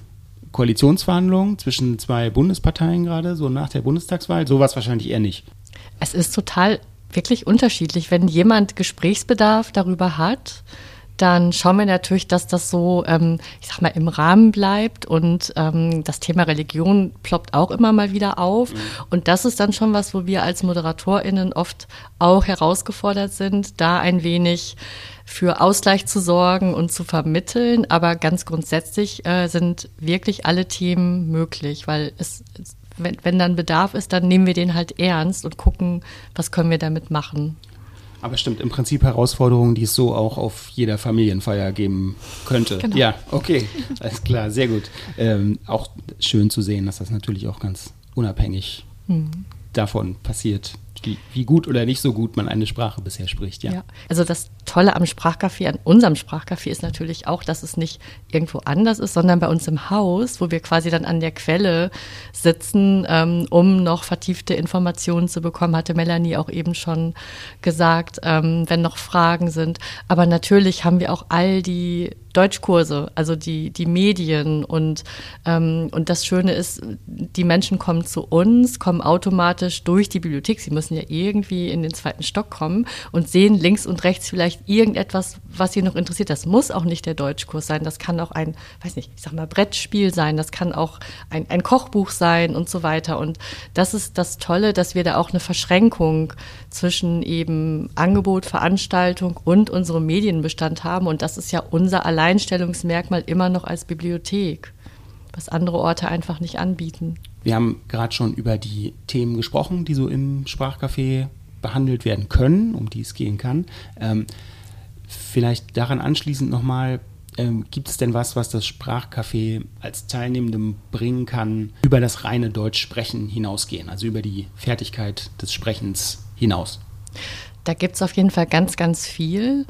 Koalitionsverhandlungen zwischen zwei Bundesparteien gerade, so nach der Bundestagswahl, sowas wahrscheinlich eher nicht. Es ist total wirklich unterschiedlich. Wenn jemand Gesprächsbedarf darüber hat, dann schauen wir natürlich, dass das so, ähm, ich sag mal, im Rahmen bleibt und ähm, das Thema Religion ploppt auch immer mal wieder auf. Mhm. Und das ist dann schon was, wo wir als ModeratorInnen oft auch herausgefordert sind, da ein wenig für Ausgleich zu sorgen und zu vermitteln. Aber ganz grundsätzlich äh, sind wirklich alle Themen möglich, weil es, wenn, wenn dann Bedarf ist, dann nehmen wir den halt ernst und gucken, was können wir damit machen. Aber stimmt, im Prinzip Herausforderungen, die es so auch auf jeder Familienfeier geben könnte. Genau. Ja, okay, alles klar, sehr gut. Ähm, auch schön zu sehen, dass das natürlich auch ganz unabhängig mhm. davon passiert, wie, wie gut oder nicht so gut man eine Sprache bisher spricht. Ja. Ja, also das Tolle am Sprachcafé, an unserem Sprachcafé ist natürlich auch, dass es nicht irgendwo anders ist, sondern bei uns im Haus, wo wir quasi dann an der Quelle sitzen, ähm, um noch vertiefte Informationen zu bekommen, hatte Melanie auch eben schon gesagt, ähm, wenn noch Fragen sind. Aber natürlich haben wir auch all die Deutschkurse, also die, die Medien und, ähm, und das Schöne ist, die Menschen kommen zu uns, kommen automatisch durch die Bibliothek, sie müssen ja irgendwie in den zweiten Stock kommen und sehen links und rechts vielleicht irgendetwas, was sie noch interessiert. Das muss auch nicht der Deutschkurs sein, das kann auch ein, weiß nicht, ich sag mal Brettspiel sein, das kann auch ein, ein Kochbuch sein und so weiter. Und das ist das Tolle, dass wir da auch eine Verschränkung zwischen eben Angebot, Veranstaltung und unserem Medienbestand haben. Und das ist ja unser Alleinstellungsmerkmal immer noch als Bibliothek, was andere Orte einfach nicht anbieten. Wir haben gerade schon über die Themen gesprochen, die so im Sprachcafé behandelt werden können, um die es gehen kann. Ähm, vielleicht daran anschließend nochmal, ähm, gibt es denn was, was das Sprachcafé als Teilnehmendem bringen kann, über das reine Deutschsprechen hinausgehen, also über die Fertigkeit des Sprechens hinaus? Da gibt es auf jeden Fall ganz, ganz viel.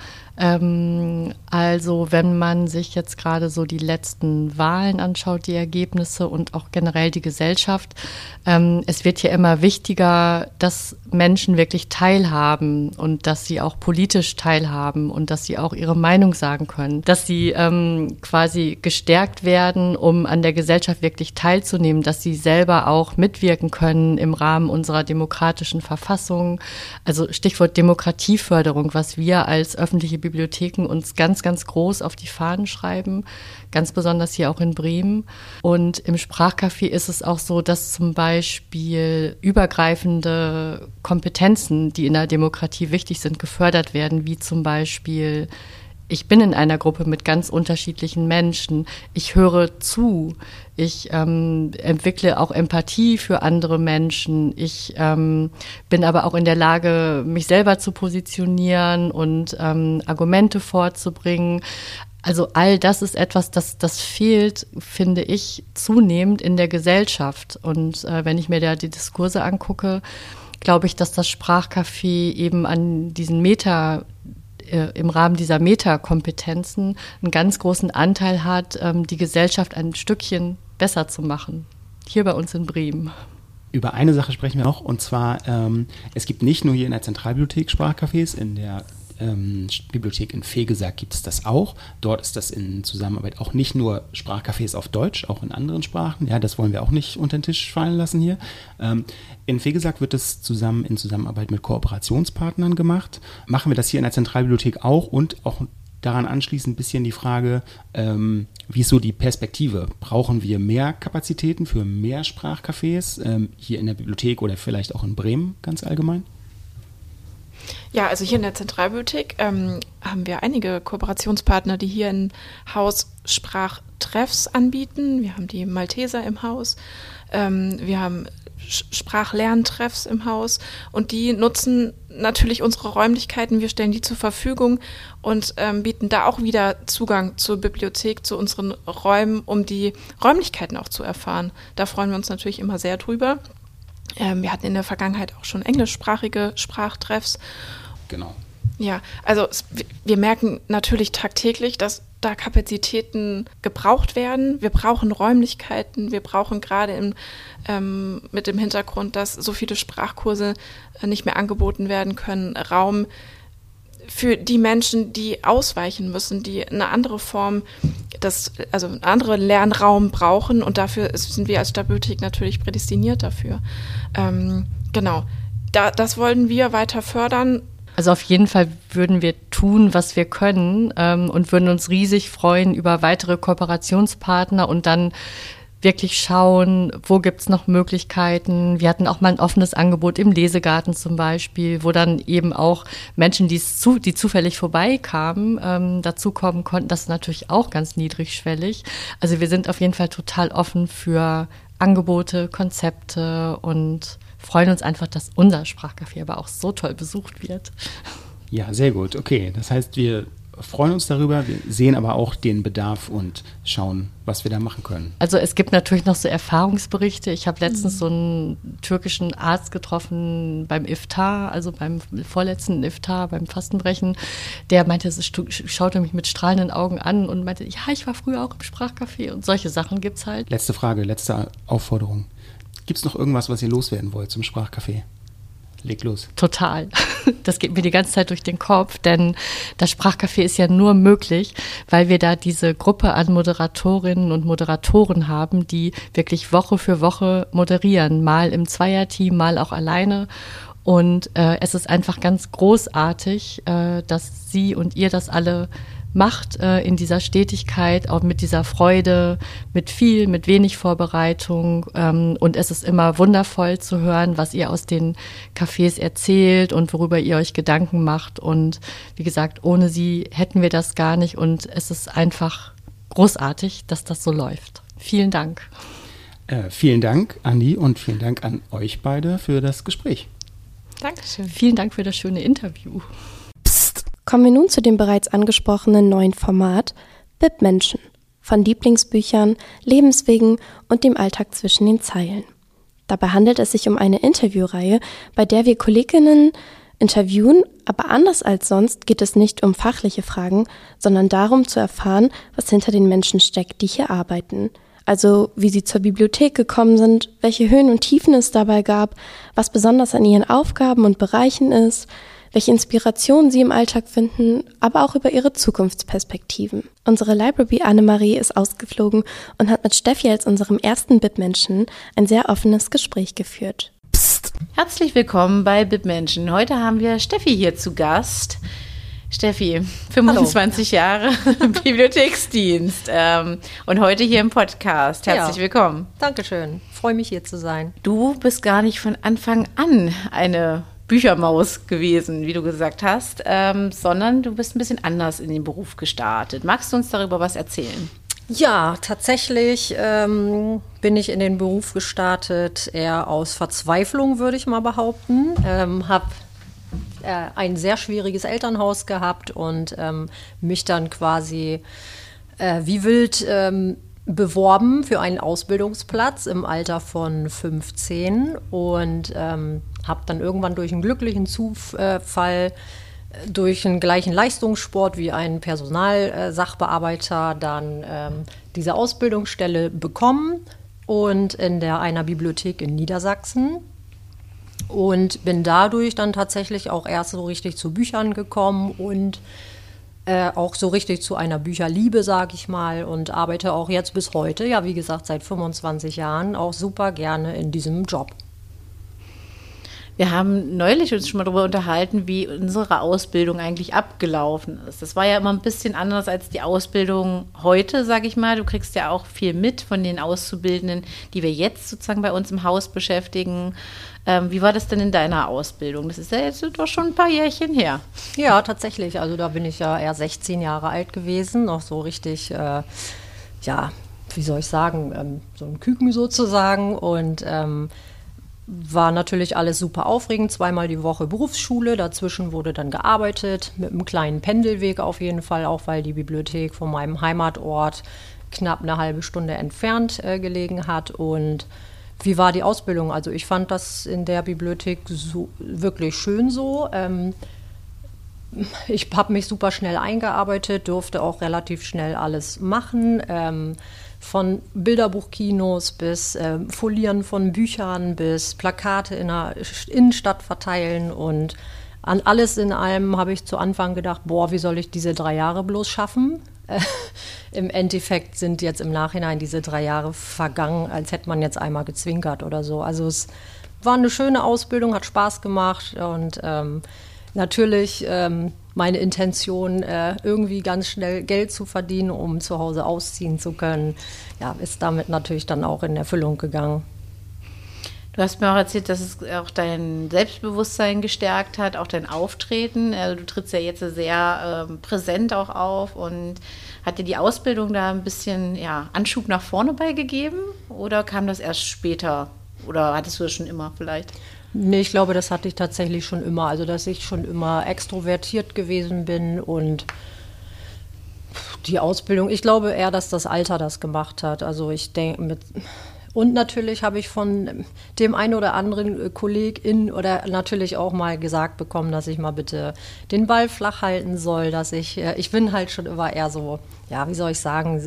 Ähm, also wenn man sich jetzt gerade so die letzten Wahlen anschaut, die Ergebnisse und auch generell die Gesellschaft, ähm, es wird ja immer wichtiger, dass Menschen wirklich teilhaben und dass sie auch politisch teilhaben und dass sie auch ihre Meinung sagen können, dass sie ähm, quasi gestärkt werden, um an der Gesellschaft wirklich teilzunehmen, dass sie selber auch mitwirken können im Rahmen unserer demokratischen Verfassung. Also Stichwort Demokratieförderung, was wir als öffentliche Bibliotheken uns ganz, ganz groß auf die Fahnen schreiben, ganz besonders hier auch in Bremen. Und im Sprachcafé ist es auch so, dass zum Beispiel übergreifende Kompetenzen, die in der Demokratie wichtig sind, gefördert werden, wie zum Beispiel: Ich bin in einer Gruppe mit ganz unterschiedlichen Menschen. Ich höre zu. Ich ähm, entwickle auch Empathie für andere Menschen. Ich ähm, bin aber auch in der Lage, mich selber zu positionieren und ähm, Argumente vorzubringen. Also all das ist etwas, das, das fehlt, finde ich, zunehmend in der Gesellschaft. Und äh, wenn ich mir da die Diskurse angucke, glaube ich, dass das Sprachcafé eben an diesen Meta im Rahmen dieser Metakompetenzen einen ganz großen Anteil hat, die Gesellschaft ein Stückchen besser zu machen. Hier bei uns in Bremen. Über eine Sache sprechen wir noch, und zwar, ähm, es gibt nicht nur hier in der Zentralbibliothek Sprachcafés, in der ähm, Bibliothek in Vegesack gibt es das auch. Dort ist das in Zusammenarbeit auch nicht nur Sprachcafés auf Deutsch, auch in anderen Sprachen. Ja, das wollen wir auch nicht unter den Tisch fallen lassen hier. Ähm, in Vegesack wird es zusammen in Zusammenarbeit mit Kooperationspartnern gemacht. Machen wir das hier in der Zentralbibliothek auch, und auch daran anschließend ein bisschen die Frage, ähm, wie ist so die Perspektive? Brauchen wir mehr Kapazitäten für mehr Sprachcafés ähm, hier in der Bibliothek oder vielleicht auch in Bremen ganz allgemein? Ja, also hier in der Zentralbibliothek ähm, haben wir einige Kooperationspartner, die hier im Haus Sprachtreffs anbieten. Wir haben die Malteser im Haus, ähm, wir haben Sprachlerntreffs im Haus, und die nutzen natürlich unsere Räumlichkeiten. Wir stellen die zur Verfügung und ähm, bieten da auch wieder Zugang zur Bibliothek, zu unseren Räumen, um die Räumlichkeiten auch zu erfahren. Da freuen wir uns natürlich immer sehr drüber. Ähm, wir hatten in der Vergangenheit auch schon englischsprachige Sprachtreffs. Genau. Ja, also es, wir merken natürlich tagtäglich, dass da Kapazitäten gebraucht werden. Wir brauchen Räumlichkeiten. Wir brauchen gerade im, ähm, mit dem Hintergrund, dass so viele Sprachkurse äh, nicht mehr angeboten werden können, Raum für die Menschen, die ausweichen müssen, die eine andere Form, das, also einen anderen Lernraum brauchen, und dafür sind wir als Stadtbibliothek natürlich prädestiniert dafür. Ähm, genau, da, das wollen wir weiter fördern. Also auf jeden Fall würden wir tun, was wir können, ähm, und würden uns riesig freuen über weitere Kooperationspartner und dann wirklich schauen, wo gibt's noch Möglichkeiten. Wir hatten auch mal ein offenes Angebot im Lesegarten zum Beispiel, wo dann eben auch Menschen, die, zu, die zufällig vorbeikamen, ähm, dazukommen konnten. Das ist natürlich auch ganz niedrigschwellig. Also wir sind auf jeden Fall total offen für Angebote, Konzepte und freuen uns einfach, dass unser Sprachcafé aber auch so toll besucht wird. Ja, sehr gut. Okay, das heißt, wir freuen uns darüber, wir sehen aber auch den Bedarf und schauen, was wir da machen können. Also es gibt natürlich noch so Erfahrungsberichte. Ich habe letztens mhm. so einen türkischen Arzt getroffen beim Iftar, also beim vorletzten Iftar, beim Fastenbrechen. Der meinte, es schaute mich mit strahlenden Augen an und meinte, ja, ich war früher auch im Sprachcafé, und solche Sachen gibt's halt. Letzte Frage, letzte Aufforderung. Gibt es noch irgendwas, was ihr loswerden wollt zum Sprachcafé? Leg los. Total. Das geht mir die ganze Zeit durch den Kopf, denn das Sprachcafé ist ja nur möglich, weil wir da diese Gruppe an Moderatorinnen und Moderatoren haben, die wirklich Woche für Woche moderieren, mal im Zweierteam, mal auch alleine. Und äh, es ist einfach ganz großartig, äh, dass Sie und ihr das alle macht äh, in dieser Stetigkeit, auch mit dieser Freude, mit viel, mit wenig Vorbereitung. Ähm, und es ist immer wundervoll zu hören, was ihr aus den Cafés erzählt und worüber ihr euch Gedanken macht. Und wie gesagt, ohne sie hätten wir das gar nicht. Und es ist einfach großartig, dass das so läuft. Vielen Dank. Äh, vielen Dank, Andi, und vielen Dank an euch beide für das Gespräch. Dankeschön. Vielen Dank für das schöne Interview. Kommen wir nun zu dem bereits angesprochenen neuen Format Bibmenschen, von Lieblingsbüchern, Lebenswegen und dem Alltag zwischen den Zeilen. Dabei handelt es sich um eine Interviewreihe, bei der wir Kolleginnen interviewen, aber anders als sonst geht es nicht um fachliche Fragen, sondern darum zu erfahren, was hinter den Menschen steckt, die hier arbeiten. Also wie sie zur Bibliothek gekommen sind, welche Höhen und Tiefen es dabei gab, was besonders an ihren Aufgaben und Bereichen ist, welche Inspirationen sie im Alltag finden, aber auch über ihre Zukunftsperspektiven. Unsere Library Annemarie ist ausgeflogen und hat mit Steffi als unserem ersten Bibmenschen ein sehr offenes Gespräch geführt. Psst. Herzlich willkommen bei Bibmenschen. Heute haben wir Steffi hier zu Gast. Steffi, fünfundzwanzig Hallo. Jahre Bibliotheksdienst ähm, und heute hier im Podcast. Herzlich ja. willkommen. Dankeschön, freue mich hier zu sein. Du bist gar nicht von Anfang an eine Büchermaus gewesen, wie du gesagt hast, ähm, sondern du bist ein bisschen anders in den Beruf gestartet. Magst du uns darüber was erzählen? Ja, tatsächlich ähm, bin ich in den Beruf gestartet, eher aus Verzweiflung, würde ich mal behaupten. Ähm, habe äh, ein sehr schwieriges Elternhaus gehabt und ähm, mich dann quasi äh, wie wild ähm, beworben für einen Ausbildungsplatz im Alter von fünfzehn und ähm, habe dann irgendwann durch einen glücklichen Zufall, durch einen gleichen Leistungssport wie ein Personalsachbearbeiter dann ähm, diese Ausbildungsstelle bekommen und in der einer Bibliothek in Niedersachsen. Und bin dadurch dann tatsächlich auch erst so richtig zu Büchern gekommen und äh, auch so richtig zu einer Bücherliebe, sage ich mal, und arbeite auch jetzt bis heute, ja wie gesagt, seit fünfundzwanzig Jahren auch super gerne in diesem Job. Wir haben neulich uns schon mal darüber unterhalten, wie unsere Ausbildung eigentlich abgelaufen ist. Das war ja immer ein bisschen anders als die Ausbildung heute, sage ich mal. Du kriegst ja auch viel mit von den Auszubildenden, die wir jetzt sozusagen bei uns im Haus beschäftigen. Ähm, wie war das denn in deiner Ausbildung? Das ist ja jetzt doch schon ein paar Jährchen her. Ja, tatsächlich. Also da bin ich ja eher sechzehn Jahre alt gewesen, noch so richtig, äh, ja, wie soll ich sagen, ähm, so ein Küken sozusagen und ähm, war natürlich alles super aufregend, zweimal die Woche Berufsschule, dazwischen wurde dann gearbeitet, mit einem kleinen Pendelweg auf jeden Fall, auch weil die Bibliothek von meinem Heimatort knapp eine halbe Stunde entfernt äh, gelegen hat. Und wie war die Ausbildung? Also ich fand das in der Bibliothek so, wirklich schön so. Ähm, ich habe mich super schnell eingearbeitet, durfte auch relativ schnell alles machen. Ähm, Von Bilderbuchkinos bis äh, Folieren von Büchern bis Plakate in der Innenstadt verteilen und an alles in allem habe ich zu Anfang gedacht, boah, wie soll ich diese drei Jahre bloß schaffen? Äh, im Endeffekt sind jetzt im Nachhinein diese drei Jahre vergangen, als hätte man jetzt einmal gezwinkert oder so. Also es war eine schöne Ausbildung, hat Spaß gemacht und ähm, natürlich ähm, meine Intention, äh, irgendwie ganz schnell Geld zu verdienen, um zu Hause ausziehen zu können, ja, ist damit natürlich dann auch in Erfüllung gegangen. Du hast mir auch erzählt, dass es auch dein Selbstbewusstsein gestärkt hat, auch dein Auftreten. Also du trittst ja jetzt sehr ähm, präsent auch auf und hat dir die Ausbildung da ein bisschen ja, Anschub nach vorne beigegeben oder kam das erst später oder hattest du das schon immer vielleicht? Nee, ich glaube, das hatte ich tatsächlich schon immer. Also, dass ich schon immer extrovertiert gewesen bin und die Ausbildung, ich glaube eher, dass das Alter das gemacht hat. Also, ich denke mit. Und natürlich habe ich von dem einen oder anderen Kollegin oder natürlich auch mal gesagt bekommen, dass ich mal bitte den Ball flach halten soll, dass ich, ich bin halt schon immer eher so, ja, wie soll ich sagen,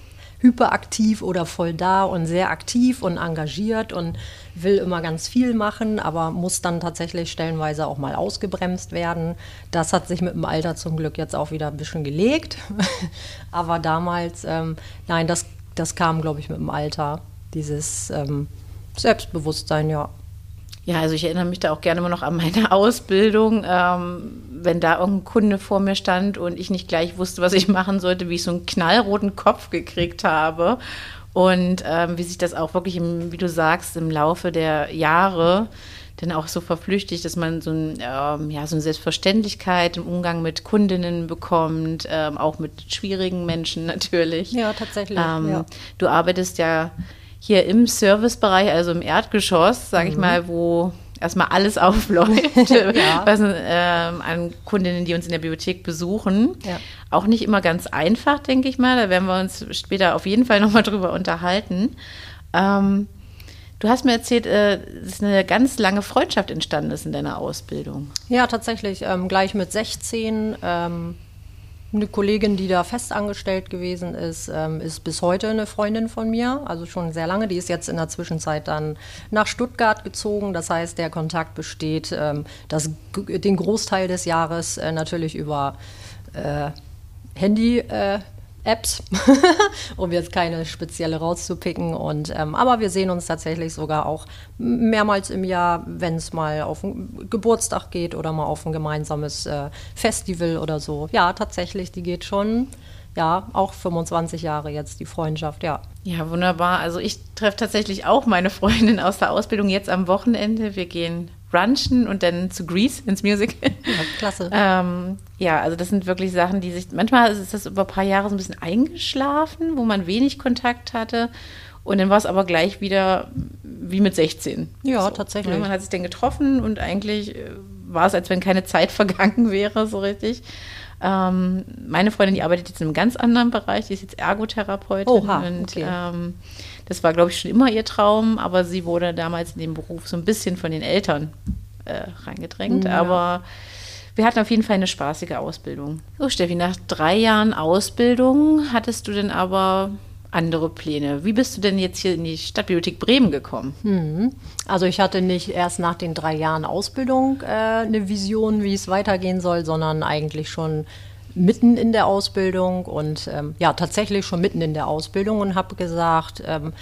hyperaktiv oder voll da und sehr aktiv und engagiert und will immer ganz viel machen, aber muss dann tatsächlich stellenweise auch mal ausgebremst werden. Das hat sich mit dem Alter zum Glück jetzt auch wieder ein bisschen gelegt. Aber damals, ähm, nein, das, das kam, glaube ich, mit dem Alter, dieses ähm, Selbstbewusstsein, ja. Ja, also ich erinnere mich da auch gerne immer noch an meine Ausbildung, ähm, wenn da irgendein Kunde vor mir stand und ich nicht gleich wusste, was ich machen sollte, wie ich so einen knallroten Kopf gekriegt habe und ähm, wie sich das auch wirklich, im, wie du sagst, im Laufe der Jahre dann auch so verflüchtigt, dass man so, ein, ähm, ja, so eine Selbstverständlichkeit im Umgang mit Kundinnen bekommt, ähm, auch mit schwierigen Menschen natürlich. Ja, tatsächlich. Ähm, ja. Du arbeitest ja hier im Servicebereich, also im Erdgeschoss, sage ich Mhm. mal, wo erstmal alles aufläuft, Ja. was, ähm, an Kundinnen, die uns in der Bibliothek besuchen. Ja. Auch nicht immer ganz einfach, denke ich mal. Da werden wir uns später auf jeden Fall nochmal drüber unterhalten. Ähm, du hast mir erzählt, äh, dass eine ganz lange Freundschaft entstanden ist in deiner Ausbildung. Ja, tatsächlich. Ähm, gleich mit sechzehn. Ähm, eine Kollegin, die da festangestellt gewesen ist, ähm, ist bis heute eine Freundin von mir. Also schon sehr lange. Die ist jetzt in der Zwischenzeit dann nach Stuttgart gezogen. Das heißt, der Kontakt besteht ähm, das, den Großteil des Jahres äh, natürlich über äh, Handy. Äh, Apps, um jetzt keine spezielle rauszupicken. Und, ähm, aber wir sehen uns tatsächlich sogar auch mehrmals im Jahr, wenn es mal auf einen Geburtstag geht oder mal auf ein gemeinsames äh, Festival oder so. Ja, tatsächlich, die geht schon, ja, auch fünfundzwanzig Jahre jetzt, die Freundschaft, ja. Ja, wunderbar. Also ich treffe tatsächlich auch meine Freundin aus der Ausbildung jetzt am Wochenende. Wir gehen brunchen und dann zu Grease ins Musical. Ja, klasse. ähm, ja, also das sind wirklich Sachen, die sich, manchmal ist das über ein paar Jahre so ein bisschen eingeschlafen, wo man wenig Kontakt hatte. Und dann war es aber gleich wieder wie mit sechzehn. Ja, so, tatsächlich. Ne? Man hat sich dann getroffen und eigentlich äh, war es, als wenn keine Zeit vergangen wäre, so richtig. Ähm, meine Freundin, die arbeitet jetzt in einem ganz anderen Bereich, die ist jetzt Ergotherapeutin. Oha, und okay. ähm, das war, glaube ich, schon immer ihr Traum, aber sie wurde damals in den Beruf so ein bisschen von den Eltern äh, reingedrängt. Ja. Aber wir hatten auf jeden Fall eine spaßige Ausbildung. So, Steffi, nach drei Jahren Ausbildung hattest du denn aber andere Pläne. Wie bist du denn jetzt hier in die Stadtbibliothek Bremen gekommen? Hm. Also ich hatte nicht erst nach den drei Jahren Ausbildung äh, eine Vision, wie es weitergehen soll, sondern eigentlich schon mitten in der Ausbildung und ähm, ja, tatsächlich schon mitten in der Ausbildung und habe gesagt, ähm,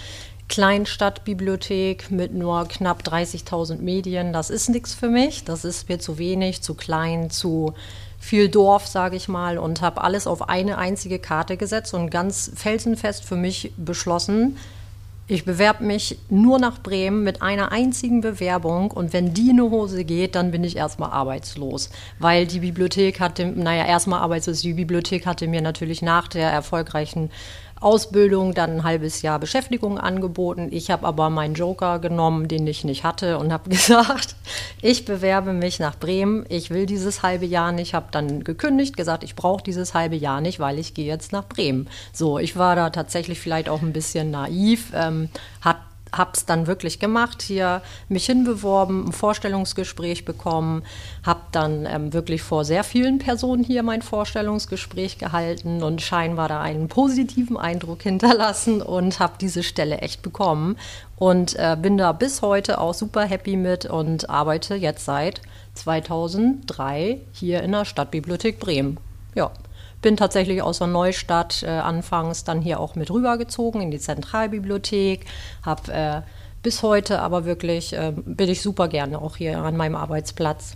Kleinstadtbibliothek mit nur knapp dreißigtausend Medien, das ist nichts für mich, das ist mir zu wenig, zu klein, zu viel Dorf, sage ich mal, und habe alles auf eine einzige Karte gesetzt und ganz felsenfest für mich beschlossen, ich bewerbe mich nur nach Bremen mit einer einzigen Bewerbung und wenn die in die Hose geht, dann bin ich erstmal arbeitslos. Weil die Bibliothek hatte, naja, erstmal arbeitslos, die Bibliothek hatte mir natürlich nach der erfolgreichen Ausbildung dann ein halbes Jahr Beschäftigung angeboten. Ich habe aber meinen Joker genommen, den ich nicht hatte und habe gesagt, ich bewerbe mich nach Bremen. Ich will dieses halbe Jahr nicht. Ich habe dann gekündigt, gesagt, ich brauche dieses halbe Jahr nicht, weil ich gehe jetzt nach Bremen. So, ich war da tatsächlich vielleicht auch ein bisschen naiv, ähm, hat Hab's dann wirklich gemacht, hier mich hinbeworben, ein Vorstellungsgespräch bekommen, habe dann ähm, wirklich vor sehr vielen Personen hier mein Vorstellungsgespräch gehalten und scheinbar da einen positiven Eindruck hinterlassen und habe diese Stelle echt bekommen und äh, bin da bis heute auch super happy mit und arbeite jetzt seit zweitausenddrei hier in der Stadtbibliothek Bremen. Ja. Bin tatsächlich aus der Neustadt äh, anfangs dann hier auch mit rübergezogen in die Zentralbibliothek, habe äh, bis heute aber wirklich, äh, bin ich super gerne auch hier an meinem Arbeitsplatz.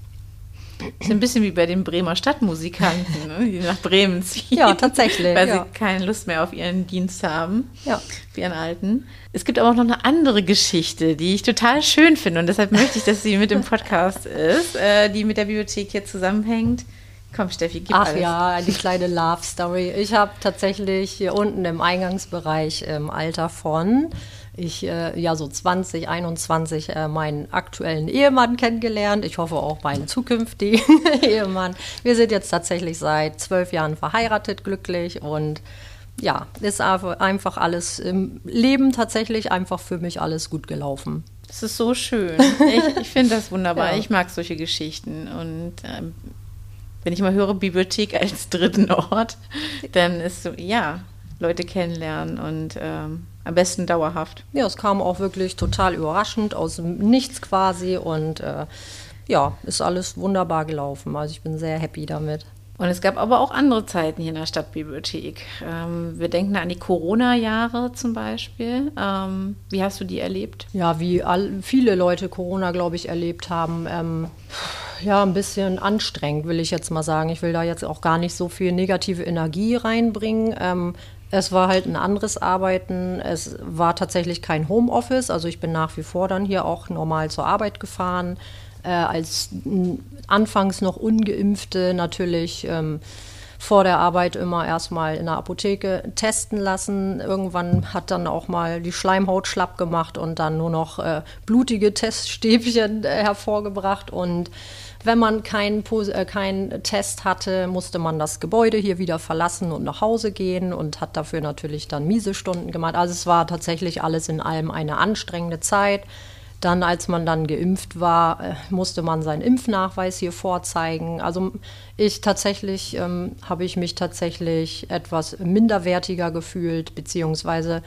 Ist ein bisschen wie bei den Bremer Stadtmusikanten, ne, die nach Bremen ziehen. Ja, tatsächlich. Weil ja. sie keine Lust mehr auf ihren Dienst haben, ja. für ihren alten. Es gibt aber auch noch eine andere Geschichte, die ich total schön finde und deshalb möchte ich, dass sie mit im Podcast ist, äh, die mit der Bibliothek hier zusammenhängt. Komm, Steffi, gib Ach alles. ja, die kleine Love-Story. Ich habe tatsächlich hier unten im Eingangsbereich im Alter von, ich äh, ja so zwanzig, einundzwanzig, äh, meinen aktuellen Ehemann kennengelernt. Ich hoffe auch meinen zukünftigen Ehemann. Wir sind jetzt tatsächlich seit zwölf Jahren verheiratet, glücklich und ja, ist einfach alles im Leben tatsächlich einfach für mich alles gut gelaufen. Das ist so schön. Ich, ich finde das wunderbar. Ja. Ich mag solche Geschichten und ähm, wenn ich mal höre, Bibliothek als dritten Ort, dann ist so, ja, Leute kennenlernen und ähm, am besten dauerhaft. Ja, es kam auch wirklich total überraschend, aus dem Nichts quasi und äh, ja, ist alles wunderbar gelaufen. Also ich bin sehr happy damit. Und es gab aber auch andere Zeiten hier in der Stadtbibliothek. Ähm, wir denken an die Corona-Jahre zum Beispiel. Ähm, wie hast du die erlebt? Ja, wie all, viele Leute Corona, glaube ich, erlebt haben. Ähm, ja, ein bisschen anstrengend, will ich jetzt mal sagen. Ich will da jetzt auch gar nicht so viel negative Energie reinbringen. Ähm, es war halt ein anderes Arbeiten. Es war tatsächlich kein Homeoffice. Also ich bin nach wie vor dann hier auch normal zur Arbeit gefahren. Äh, als m, anfangs noch Ungeimpfte natürlich ähm, vor der Arbeit immer erstmal in der Apotheke testen lassen. Irgendwann hat dann auch mal die Schleimhaut schlapp gemacht und dann nur noch äh, blutige Teststäbchen äh, hervorgebracht. Und wenn man keinen äh, kein Test hatte, musste man das Gebäude hier wieder verlassen und nach Hause gehen und hat dafür natürlich dann miese Stunden gemacht. Also es war tatsächlich alles in allem eine anstrengende Zeit. Dann, als man dann geimpft war, musste man seinen Impfnachweis hier vorzeigen. Also ich tatsächlich, ähm, habe ich mich tatsächlich etwas minderwertiger gefühlt, beziehungsweise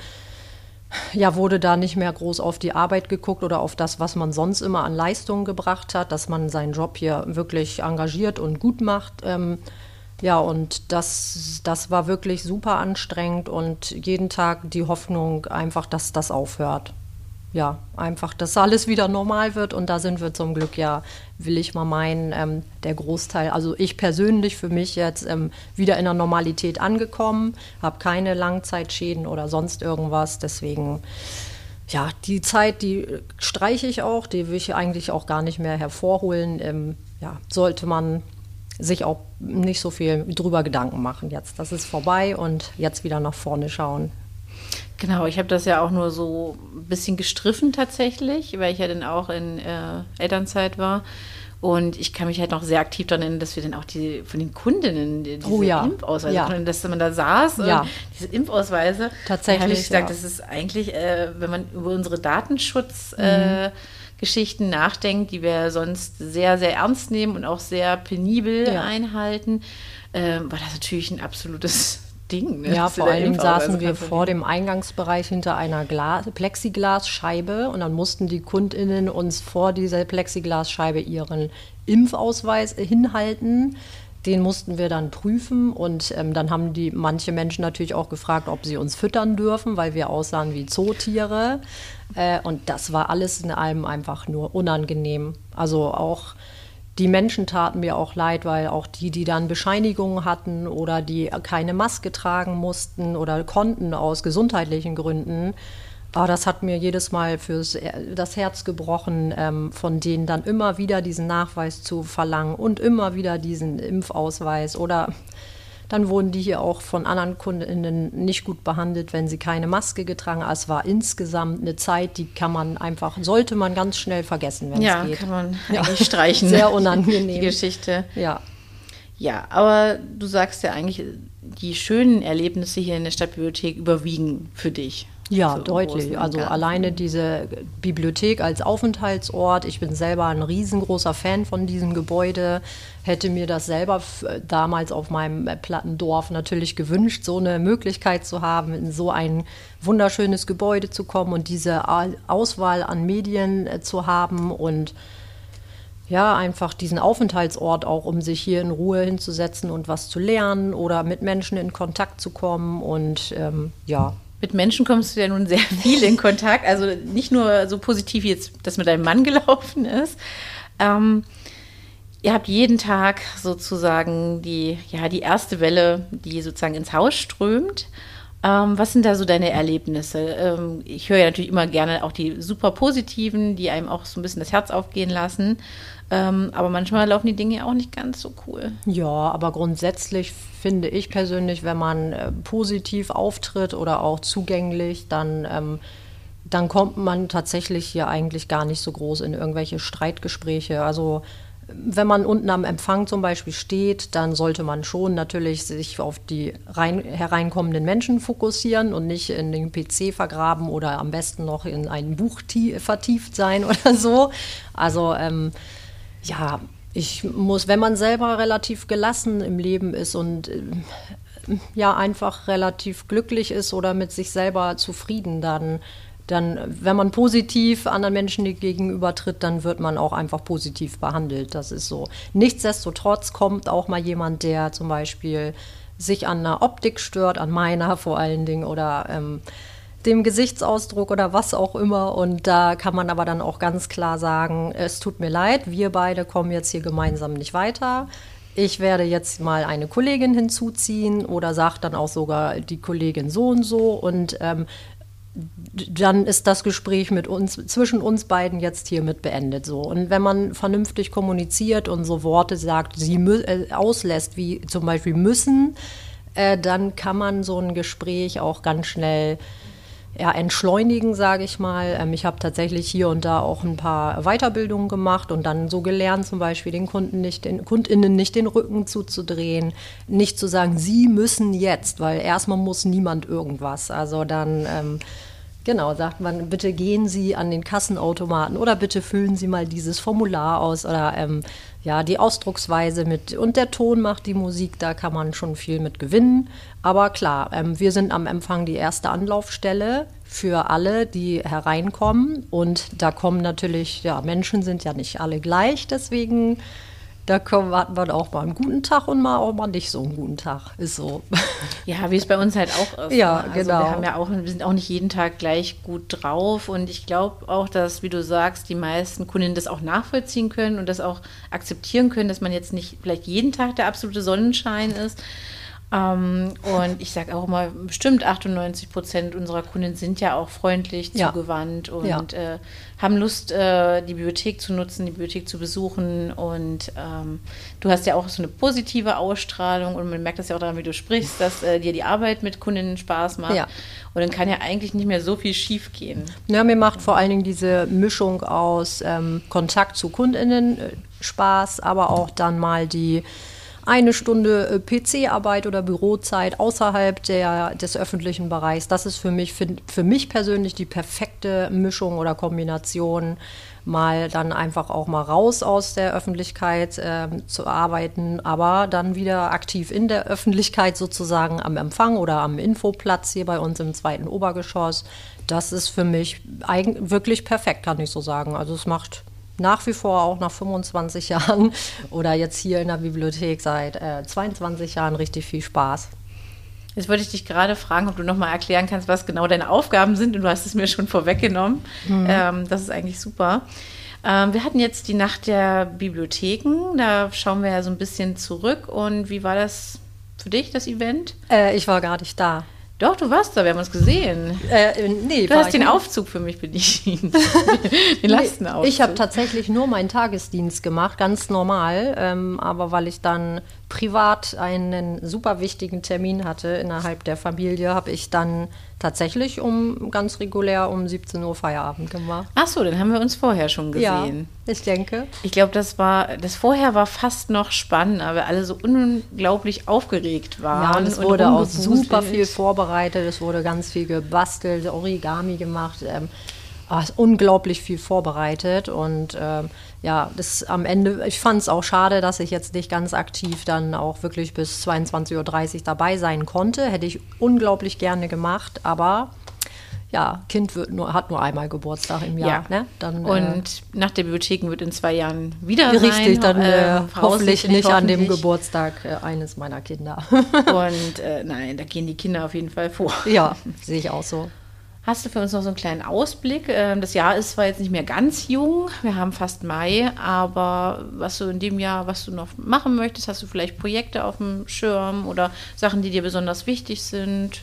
ja, wurde da nicht mehr groß auf die Arbeit geguckt oder auf das, was man sonst immer an Leistungen gebracht hat, dass man seinen Job hier wirklich engagiert und gut macht. Ähm, ja, und das, das war wirklich super anstrengend und jeden Tag die Hoffnung einfach, dass das aufhört. Ja, einfach, dass alles wieder normal wird und da sind wir zum Glück ja, will ich mal meinen, ähm, der Großteil, also ich persönlich für mich jetzt ähm, wieder in der Normalität angekommen, habe keine Langzeitschäden oder sonst irgendwas, deswegen, ja, die Zeit, die streiche ich auch, die will ich eigentlich auch gar nicht mehr hervorholen, ähm, ja, sollte man sich auch nicht so viel drüber Gedanken machen jetzt, das ist vorbei und jetzt wieder nach vorne schauen. Genau, ich habe das ja auch nur so ein bisschen gestriffen tatsächlich, weil ich ja dann auch in äh, Elternzeit war. Und ich kann mich halt noch sehr aktiv daran erinnern, dass wir dann auch die von den Kundinnen die, diese oh ja. Impfausweise, ja. dass man da saß ja. und diese Impfausweise. Tatsächlich, da habe ich gesagt, ja. das ist eigentlich, äh, wenn man über unsere Datenschutzgeschichten äh, mhm. nachdenkt, die wir sonst sehr, sehr ernst nehmen und auch sehr penibel ja. einhalten, äh, war das natürlich ein absolutes Ding. Ne? Ja, vor allen Dingen saßen wir also vor dem Eingangsbereich hinter einer Glas Plexiglasscheibe und dann mussten die KundInnen uns vor dieser Plexiglasscheibe ihren Impfausweis hinhalten. Den mussten wir dann prüfen und ähm, dann haben die manche Menschen natürlich auch gefragt, ob sie uns füttern dürfen, weil wir aussahen wie Zootiere. Äh, und das war alles in allem einfach nur unangenehm. Also auch die Menschen taten mir auch leid, weil auch die, die dann Bescheinigungen hatten oder die keine Maske tragen mussten oder konnten aus gesundheitlichen Gründen, aber das hat mir jedes Mal fürs, das Herz gebrochen, ähm, von denen dann immer wieder diesen Nachweis zu verlangen und immer wieder diesen Impfausweis. Oder dann wurden die hier auch von anderen KundInnen nicht gut behandelt, wenn sie keine Maske getragen haben. Es war insgesamt eine Zeit, die kann man einfach, sollte man ganz schnell vergessen, wenn ja, es geht. Ja, kann man ja. eigentlich streichen. Sehr unangenehm. Die Geschichte. Ja. Ja, aber du sagst ja eigentlich, die schönen Erlebnisse hier in der Stadtbibliothek überwiegen für dich. Ja, so deutlich. Also alleine diese Bibliothek als Aufenthaltsort. Ich bin selber ein riesengroßer Fan von diesem Gebäude. Hätte mir das selber damals auf meinem Plattendorf natürlich gewünscht, so eine Möglichkeit zu haben, in so ein wunderschönes Gebäude zu kommen und diese Auswahl an Medien zu haben und ja, einfach diesen Aufenthaltsort auch, um sich hier in Ruhe hinzusetzen und was zu lernen oder mit Menschen in Kontakt zu kommen und ähm, ja. Mit Menschen kommst du ja nun sehr viel in Kontakt, also nicht nur so positiv, wie jetzt das mit deinem Mann gelaufen ist. Ähm, ihr habt jeden Tag sozusagen die, ja, die erste Welle, die sozusagen ins Haus strömt. Ähm, was sind da so deine Erlebnisse? Ähm, ich höre ja natürlich immer gerne auch die super positiven, die einem auch so ein bisschen das Herz aufgehen lassen. Ähm, aber manchmal laufen die Dinge auch nicht ganz so cool. Ja, aber grundsätzlich finde ich persönlich, wenn man äh, positiv auftritt oder auch zugänglich, dann, ähm, dann kommt man tatsächlich hier eigentlich gar nicht so groß in irgendwelche Streitgespräche. Also wenn man unten am Empfang zum Beispiel steht, dann sollte man schon natürlich sich auf die rein, hereinkommenden Menschen fokussieren und nicht in den P C vergraben oder am besten noch in ein Buch tie- vertieft sein oder so. Also ähm, ja, ich muss, wenn man selber relativ gelassen im Leben ist und äh, ja einfach relativ glücklich ist oder mit sich selber zufrieden, dann dann, wenn man positiv anderen Menschen gegenübertritt, dann wird man auch einfach positiv behandelt. Das ist so. Nichtsdestotrotz kommt auch mal jemand, der zum Beispiel sich an einer Optik stört, an meiner vor allen Dingen oder ähm, dem Gesichtsausdruck oder was auch immer. Und da kann man aber dann auch ganz klar sagen, es tut mir leid, wir beide kommen jetzt hier gemeinsam nicht weiter. Ich werde jetzt mal eine Kollegin hinzuziehen oder sagt dann auch sogar die Kollegin so und so und ähm, dann ist das Gespräch mit uns, zwischen uns beiden jetzt hiermit beendet. So. Und wenn man vernünftig kommuniziert und so Worte sagt, sie mü- äh, auslässt, wie zum Beispiel müssen, äh, dann kann man so ein Gespräch auch ganz schnell ja, entschleunigen, sage ich mal. Ähm, ich habe tatsächlich hier und da auch ein paar Weiterbildungen gemacht und dann so gelernt, zum Beispiel den Kunden nicht, den KundInnen nicht den Rücken zuzudrehen, nicht zu sagen, sie müssen jetzt, weil erstmal muss niemand irgendwas. Also dann ähm, Genau, sagt man, bitte gehen Sie an den Kassenautomaten oder bitte füllen Sie mal dieses Formular aus oder ähm, ja, die Ausdrucksweise mit und der Ton macht die Musik, da kann man schon viel mit gewinnen. Aber klar, ähm, wir sind am Empfang die erste Anlaufstelle für alle, die hereinkommen und da kommen natürlich, ja, Menschen sind ja nicht alle gleich, deswegen da kommen, hat man auch mal einen guten Tag und mal auch mal nicht so einen guten Tag. Ist so. Ja, wie es bei uns halt auch ist. Ja, also genau. Wir haben ja auch, wir sind auch nicht jeden Tag gleich gut drauf und ich glaube auch, dass, wie du sagst, die meisten Kunden das auch nachvollziehen können und das auch akzeptieren können, dass man jetzt nicht vielleicht jeden Tag der absolute Sonnenschein ist. Ähm, und ich sage auch immer, bestimmt achtundneunzig Prozent unserer Kunden sind ja auch freundlich, ja. zugewandt und ja. äh, haben Lust, äh, die Bibliothek zu nutzen, die Bibliothek zu besuchen. Und ähm, du hast ja auch so eine positive Ausstrahlung und man merkt das ja auch daran, wie du sprichst, dass äh, dir die Arbeit mit Kundinnen Spaß macht. Ja. Und dann kann ja eigentlich nicht mehr so viel schief gehen. Ja, mir macht vor allen Dingen diese Mischung aus ähm, Kontakt zu KundInnen äh, Spaß, aber auch dann mal die eine Stunde äh, P C-Arbeit oder Bürozeit außerhalb der, des öffentlichen Bereichs. Das ist für mich, für, für mich persönlich die perfekte Mischung oder Kombination, mal dann einfach auch mal raus aus der Öffentlichkeit äh, zu arbeiten, aber dann wieder aktiv in der Öffentlichkeit sozusagen am Empfang oder am Infoplatz hier bei uns im zweiten Obergeschoss. Das ist für mich eigen, wirklich perfekt, kann ich so sagen. Also es macht nach wie vor auch nach fünfundzwanzig Jahren oder jetzt hier in der Bibliothek seit äh, zweiundzwanzig Jahren richtig viel Spaß. Jetzt wollte ich dich gerade fragen, ob du nochmal erklären kannst, was genau deine Aufgaben sind. Und du hast es mir schon vorweggenommen. Mhm. Ähm, das ist eigentlich super. Ähm, wir hatten jetzt die Nacht der Bibliotheken. Da schauen wir ja so ein bisschen zurück. Und wie war das für dich, das Event? Äh, ich war gar nicht da. Doch, du warst da, wir haben uns gesehen. Äh, nee, du hast den nicht. Aufzug für mich bedient. Den Lastenaufzug. Ich habe tatsächlich nur meinen Tagesdienst gemacht, ganz normal. Ähm, aber weil ich dann privat einen super wichtigen Termin hatte innerhalb der Familie, habe ich dann tatsächlich um ganz regulär um siebzehn Uhr Feierabend gemacht. Ach so, dann haben wir uns vorher schon gesehen. Ja, ich denke. Ich glaube, das war, das vorher war fast noch spannend, weil alle so unglaublich aufgeregt waren. Ja, und es wurde und auch super viel vorbereitet, es wurde ganz viel gebastelt, Origami gemacht, ähm, aber es ist unglaublich viel vorbereitet und ähm, ja, das am Ende, ich fand es auch schade, dass ich jetzt nicht ganz aktiv dann auch wirklich bis zweiundzwanzig Uhr dreißig dabei sein konnte. Hätte ich unglaublich gerne gemacht, aber ja, Kind wird nur, hat nur einmal Geburtstag im Jahr. Ja. Ne? Dann, und äh, nach der Bibliotheken wird in zwei Jahren wieder richtig, sein. Richtig, dann äh, hoffentlich nicht hoffentlich. an dem Geburtstag äh, eines meiner Kinder. Und äh, nein, da gehen die Kinder auf jeden Fall vor. Ja, sehe ich auch so. Hast du für uns noch so einen kleinen Ausblick? Das Jahr ist zwar jetzt nicht mehr ganz jung, wir haben fast Mai, aber was du in dem Jahr, was du noch machen möchtest, hast du vielleicht Projekte auf dem Schirm oder Sachen, die dir besonders wichtig sind?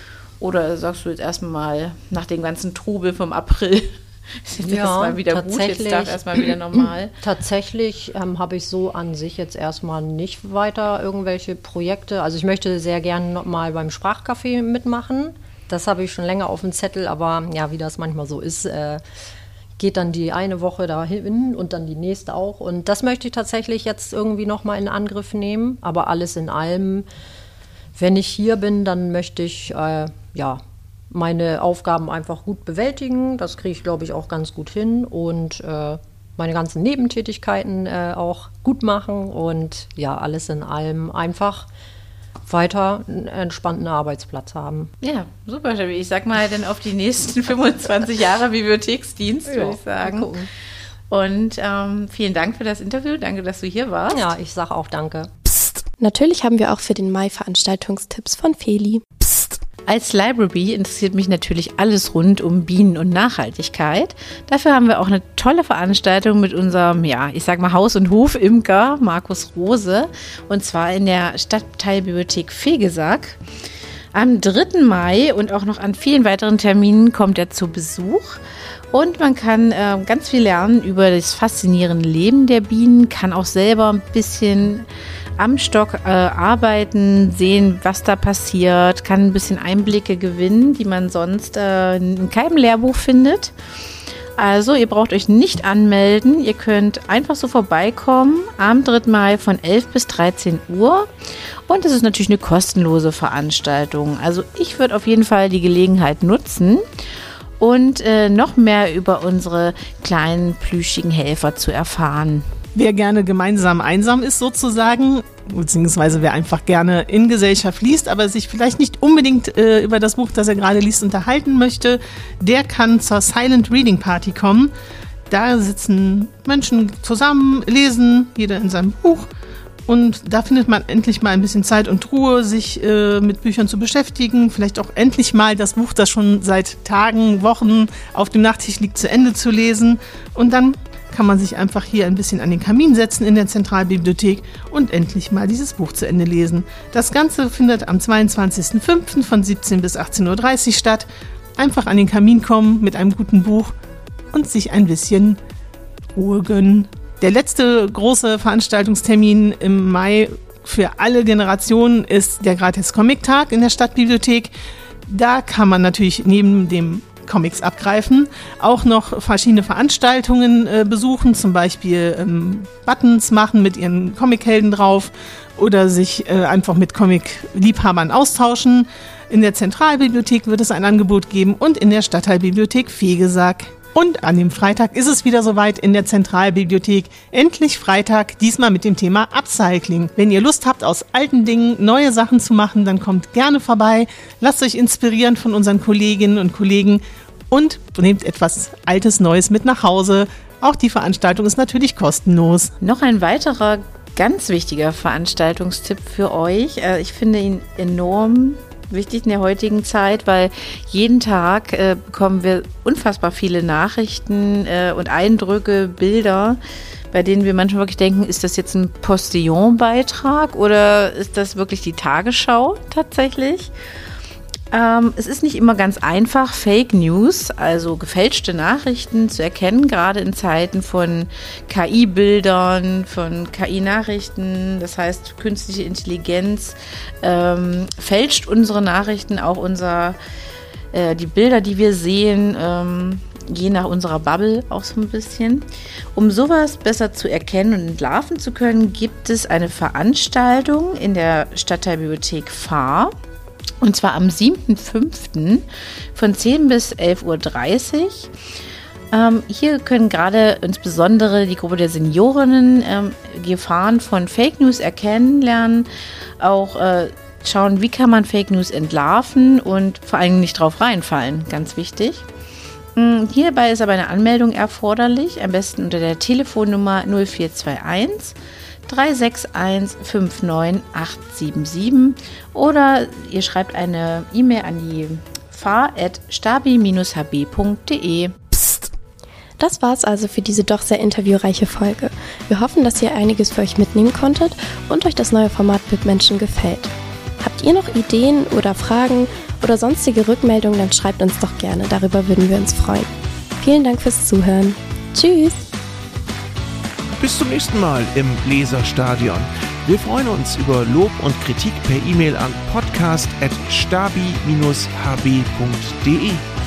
Oder sagst du jetzt erstmal nach dem ganzen Trubel vom April, ist jetzt ja, erstmal wieder gut, jetzt darf erstmal wieder normal? Tatsächlich ähm, habe ich so an sich jetzt erstmal nicht weiter irgendwelche Projekte. Also ich möchte sehr gerne noch mal beim Sprachcafé mitmachen. Das habe ich schon länger auf dem Zettel, aber ja, wie das manchmal so ist, äh, geht dann die eine Woche dahin und dann die nächste auch. Und das möchte ich tatsächlich jetzt irgendwie nochmal in Angriff nehmen. Aber alles in allem, wenn ich hier bin, dann möchte ich äh, ja, meine Aufgaben einfach gut bewältigen. Das kriege ich, glaube ich, auch ganz gut hin. Und äh, meine ganzen Nebentätigkeiten äh, auch gut machen. Und ja, alles in allem einfach weiter einen entspannten Arbeitsplatz haben. Ja, super, Steffi. Ich sag mal dann auf die nächsten fünfundzwanzig Jahre Bibliotheksdienst, ja, würde ich sagen. Und ähm, vielen Dank für das Interview. Danke, dass du hier warst. Ja, ich sage auch danke. Psst. Natürlich haben wir auch für den Mai Veranstaltungstipps von Feli. Psst. Als Library interessiert mich natürlich alles rund um Bienen und Nachhaltigkeit. Dafür haben wir auch eine tolle Veranstaltung mit unserem, ja, ich sag mal Haus- und Hofimker Markus Rose, und zwar in der Stadtteilbibliothek Fegesack. Am dritten Mai und auch noch an vielen weiteren Terminen kommt er zu Besuch. Und man kann äh, ganz viel lernen über das faszinierende Leben der Bienen, kann auch selber ein bisschen am Stock äh, arbeiten, sehen, was da passiert, kann ein bisschen Einblicke gewinnen, die man sonst äh, in keinem Lehrbuch findet. Also ihr braucht euch nicht anmelden, ihr könnt einfach so vorbeikommen am dritten Mai von elf bis dreizehn Uhr. Und es ist natürlich eine kostenlose Veranstaltung. Also ich würde auf jeden Fall die Gelegenheit nutzen und äh, noch mehr über unsere kleinen plüschigen Helfer zu erfahren. Wer gerne gemeinsam einsam ist sozusagen, beziehungsweise wer einfach gerne in Gesellschaft liest, aber sich vielleicht nicht unbedingt äh, über das Buch, das er gerade liest, unterhalten möchte, der kann zur Silent Reading Party kommen. Da sitzen Menschen zusammen, lesen, jeder in seinem Buch. Und da findet man endlich mal ein bisschen Zeit und Ruhe, sich äh, mit Büchern zu beschäftigen. Vielleicht auch endlich mal das Buch, das schon seit Tagen, Wochen auf dem Nachttisch liegt, zu Ende zu lesen. Und dann kann man sich einfach hier ein bisschen an den Kamin setzen in der Zentralbibliothek und endlich mal dieses Buch zu Ende lesen. Das Ganze findet am zweiundzwanzigsten fünften von siebzehn bis achtzehn Uhr dreißig statt. Einfach an den Kamin kommen mit einem guten Buch und sich ein bisschen Ruhe gönnen. Der letzte große Veranstaltungstermin im Mai für alle Generationen ist der Gratis-Comic-Tag in der Stadtbibliothek. Da kann man natürlich neben dem Comics abgreifen, auch noch verschiedene Veranstaltungen äh, besuchen, zum Beispiel ähm, Buttons machen mit ihren Comichelden drauf oder sich äh, einfach mit Comic-Liebhabern austauschen. In der Zentralbibliothek wird es ein Angebot geben und in der Stadtteilbibliothek Fegesack. Und an dem Freitag ist es wieder soweit in der Zentralbibliothek. Endlich Freitag, diesmal mit dem Thema Upcycling. Wenn ihr Lust habt, aus alten Dingen neue Sachen zu machen, dann kommt gerne vorbei. Lasst euch inspirieren von unseren Kolleginnen und Kollegen und nehmt etwas Altes, Neues mit nach Hause. Auch die Veranstaltung ist natürlich kostenlos. Noch ein weiterer ganz wichtiger Veranstaltungstipp für euch. Ich finde ihn enorm wichtig in der heutigen Zeit, weil jeden Tag äh, bekommen wir unfassbar viele Nachrichten äh, und Eindrücke, Bilder, bei denen wir manchmal wirklich denken, ist das jetzt ein Postillon-Beitrag oder ist das wirklich die Tagesschau tatsächlich? Ähm, es ist nicht immer ganz einfach, Fake News, also gefälschte Nachrichten zu erkennen, gerade in Zeiten von K I-Bildern, von K I-Nachrichten. Das heißt, künstliche Intelligenz ähm, fälscht unsere Nachrichten, auch unser, äh, die Bilder, die wir sehen, ähm, je nach unserer Bubble auch so ein bisschen. Um sowas besser zu erkennen und entlarven zu können, gibt es eine Veranstaltung in der Stadtteilbibliothek Fahr. Und zwar am siebten fünften von zehn bis elf Uhr dreißig. Ähm, hier können gerade insbesondere die Gruppe der Seniorinnen ähm, Gefahren von Fake News erkennen lernen, auch äh, schauen, wie kann man Fake News entlarven und vor allem nicht drauf reinfallen, ganz wichtig. Ähm, hierbei ist aber eine Anmeldung erforderlich, am besten unter der Telefonnummer null vier zwei eins drei sechs eins fünf neun acht sieben sieben oder ihr schreibt eine E-Mail an die fahr at stabi dash h b punkt d e. Psst. Das war's also für diese doch sehr interviewreiche Folge. Wir hoffen, dass ihr einiges für euch mitnehmen konntet und euch das neue Format Bibmenschen gefällt. Habt ihr noch Ideen oder Fragen oder sonstige Rückmeldungen, dann schreibt uns doch gerne. Darüber würden wir uns freuen. Vielen Dank fürs Zuhören. Tschüss! Bis zum nächsten Mal im Leserstadion. Wir freuen uns über Lob und Kritik per E-Mail an podcast at stabi dash h b punkt d e.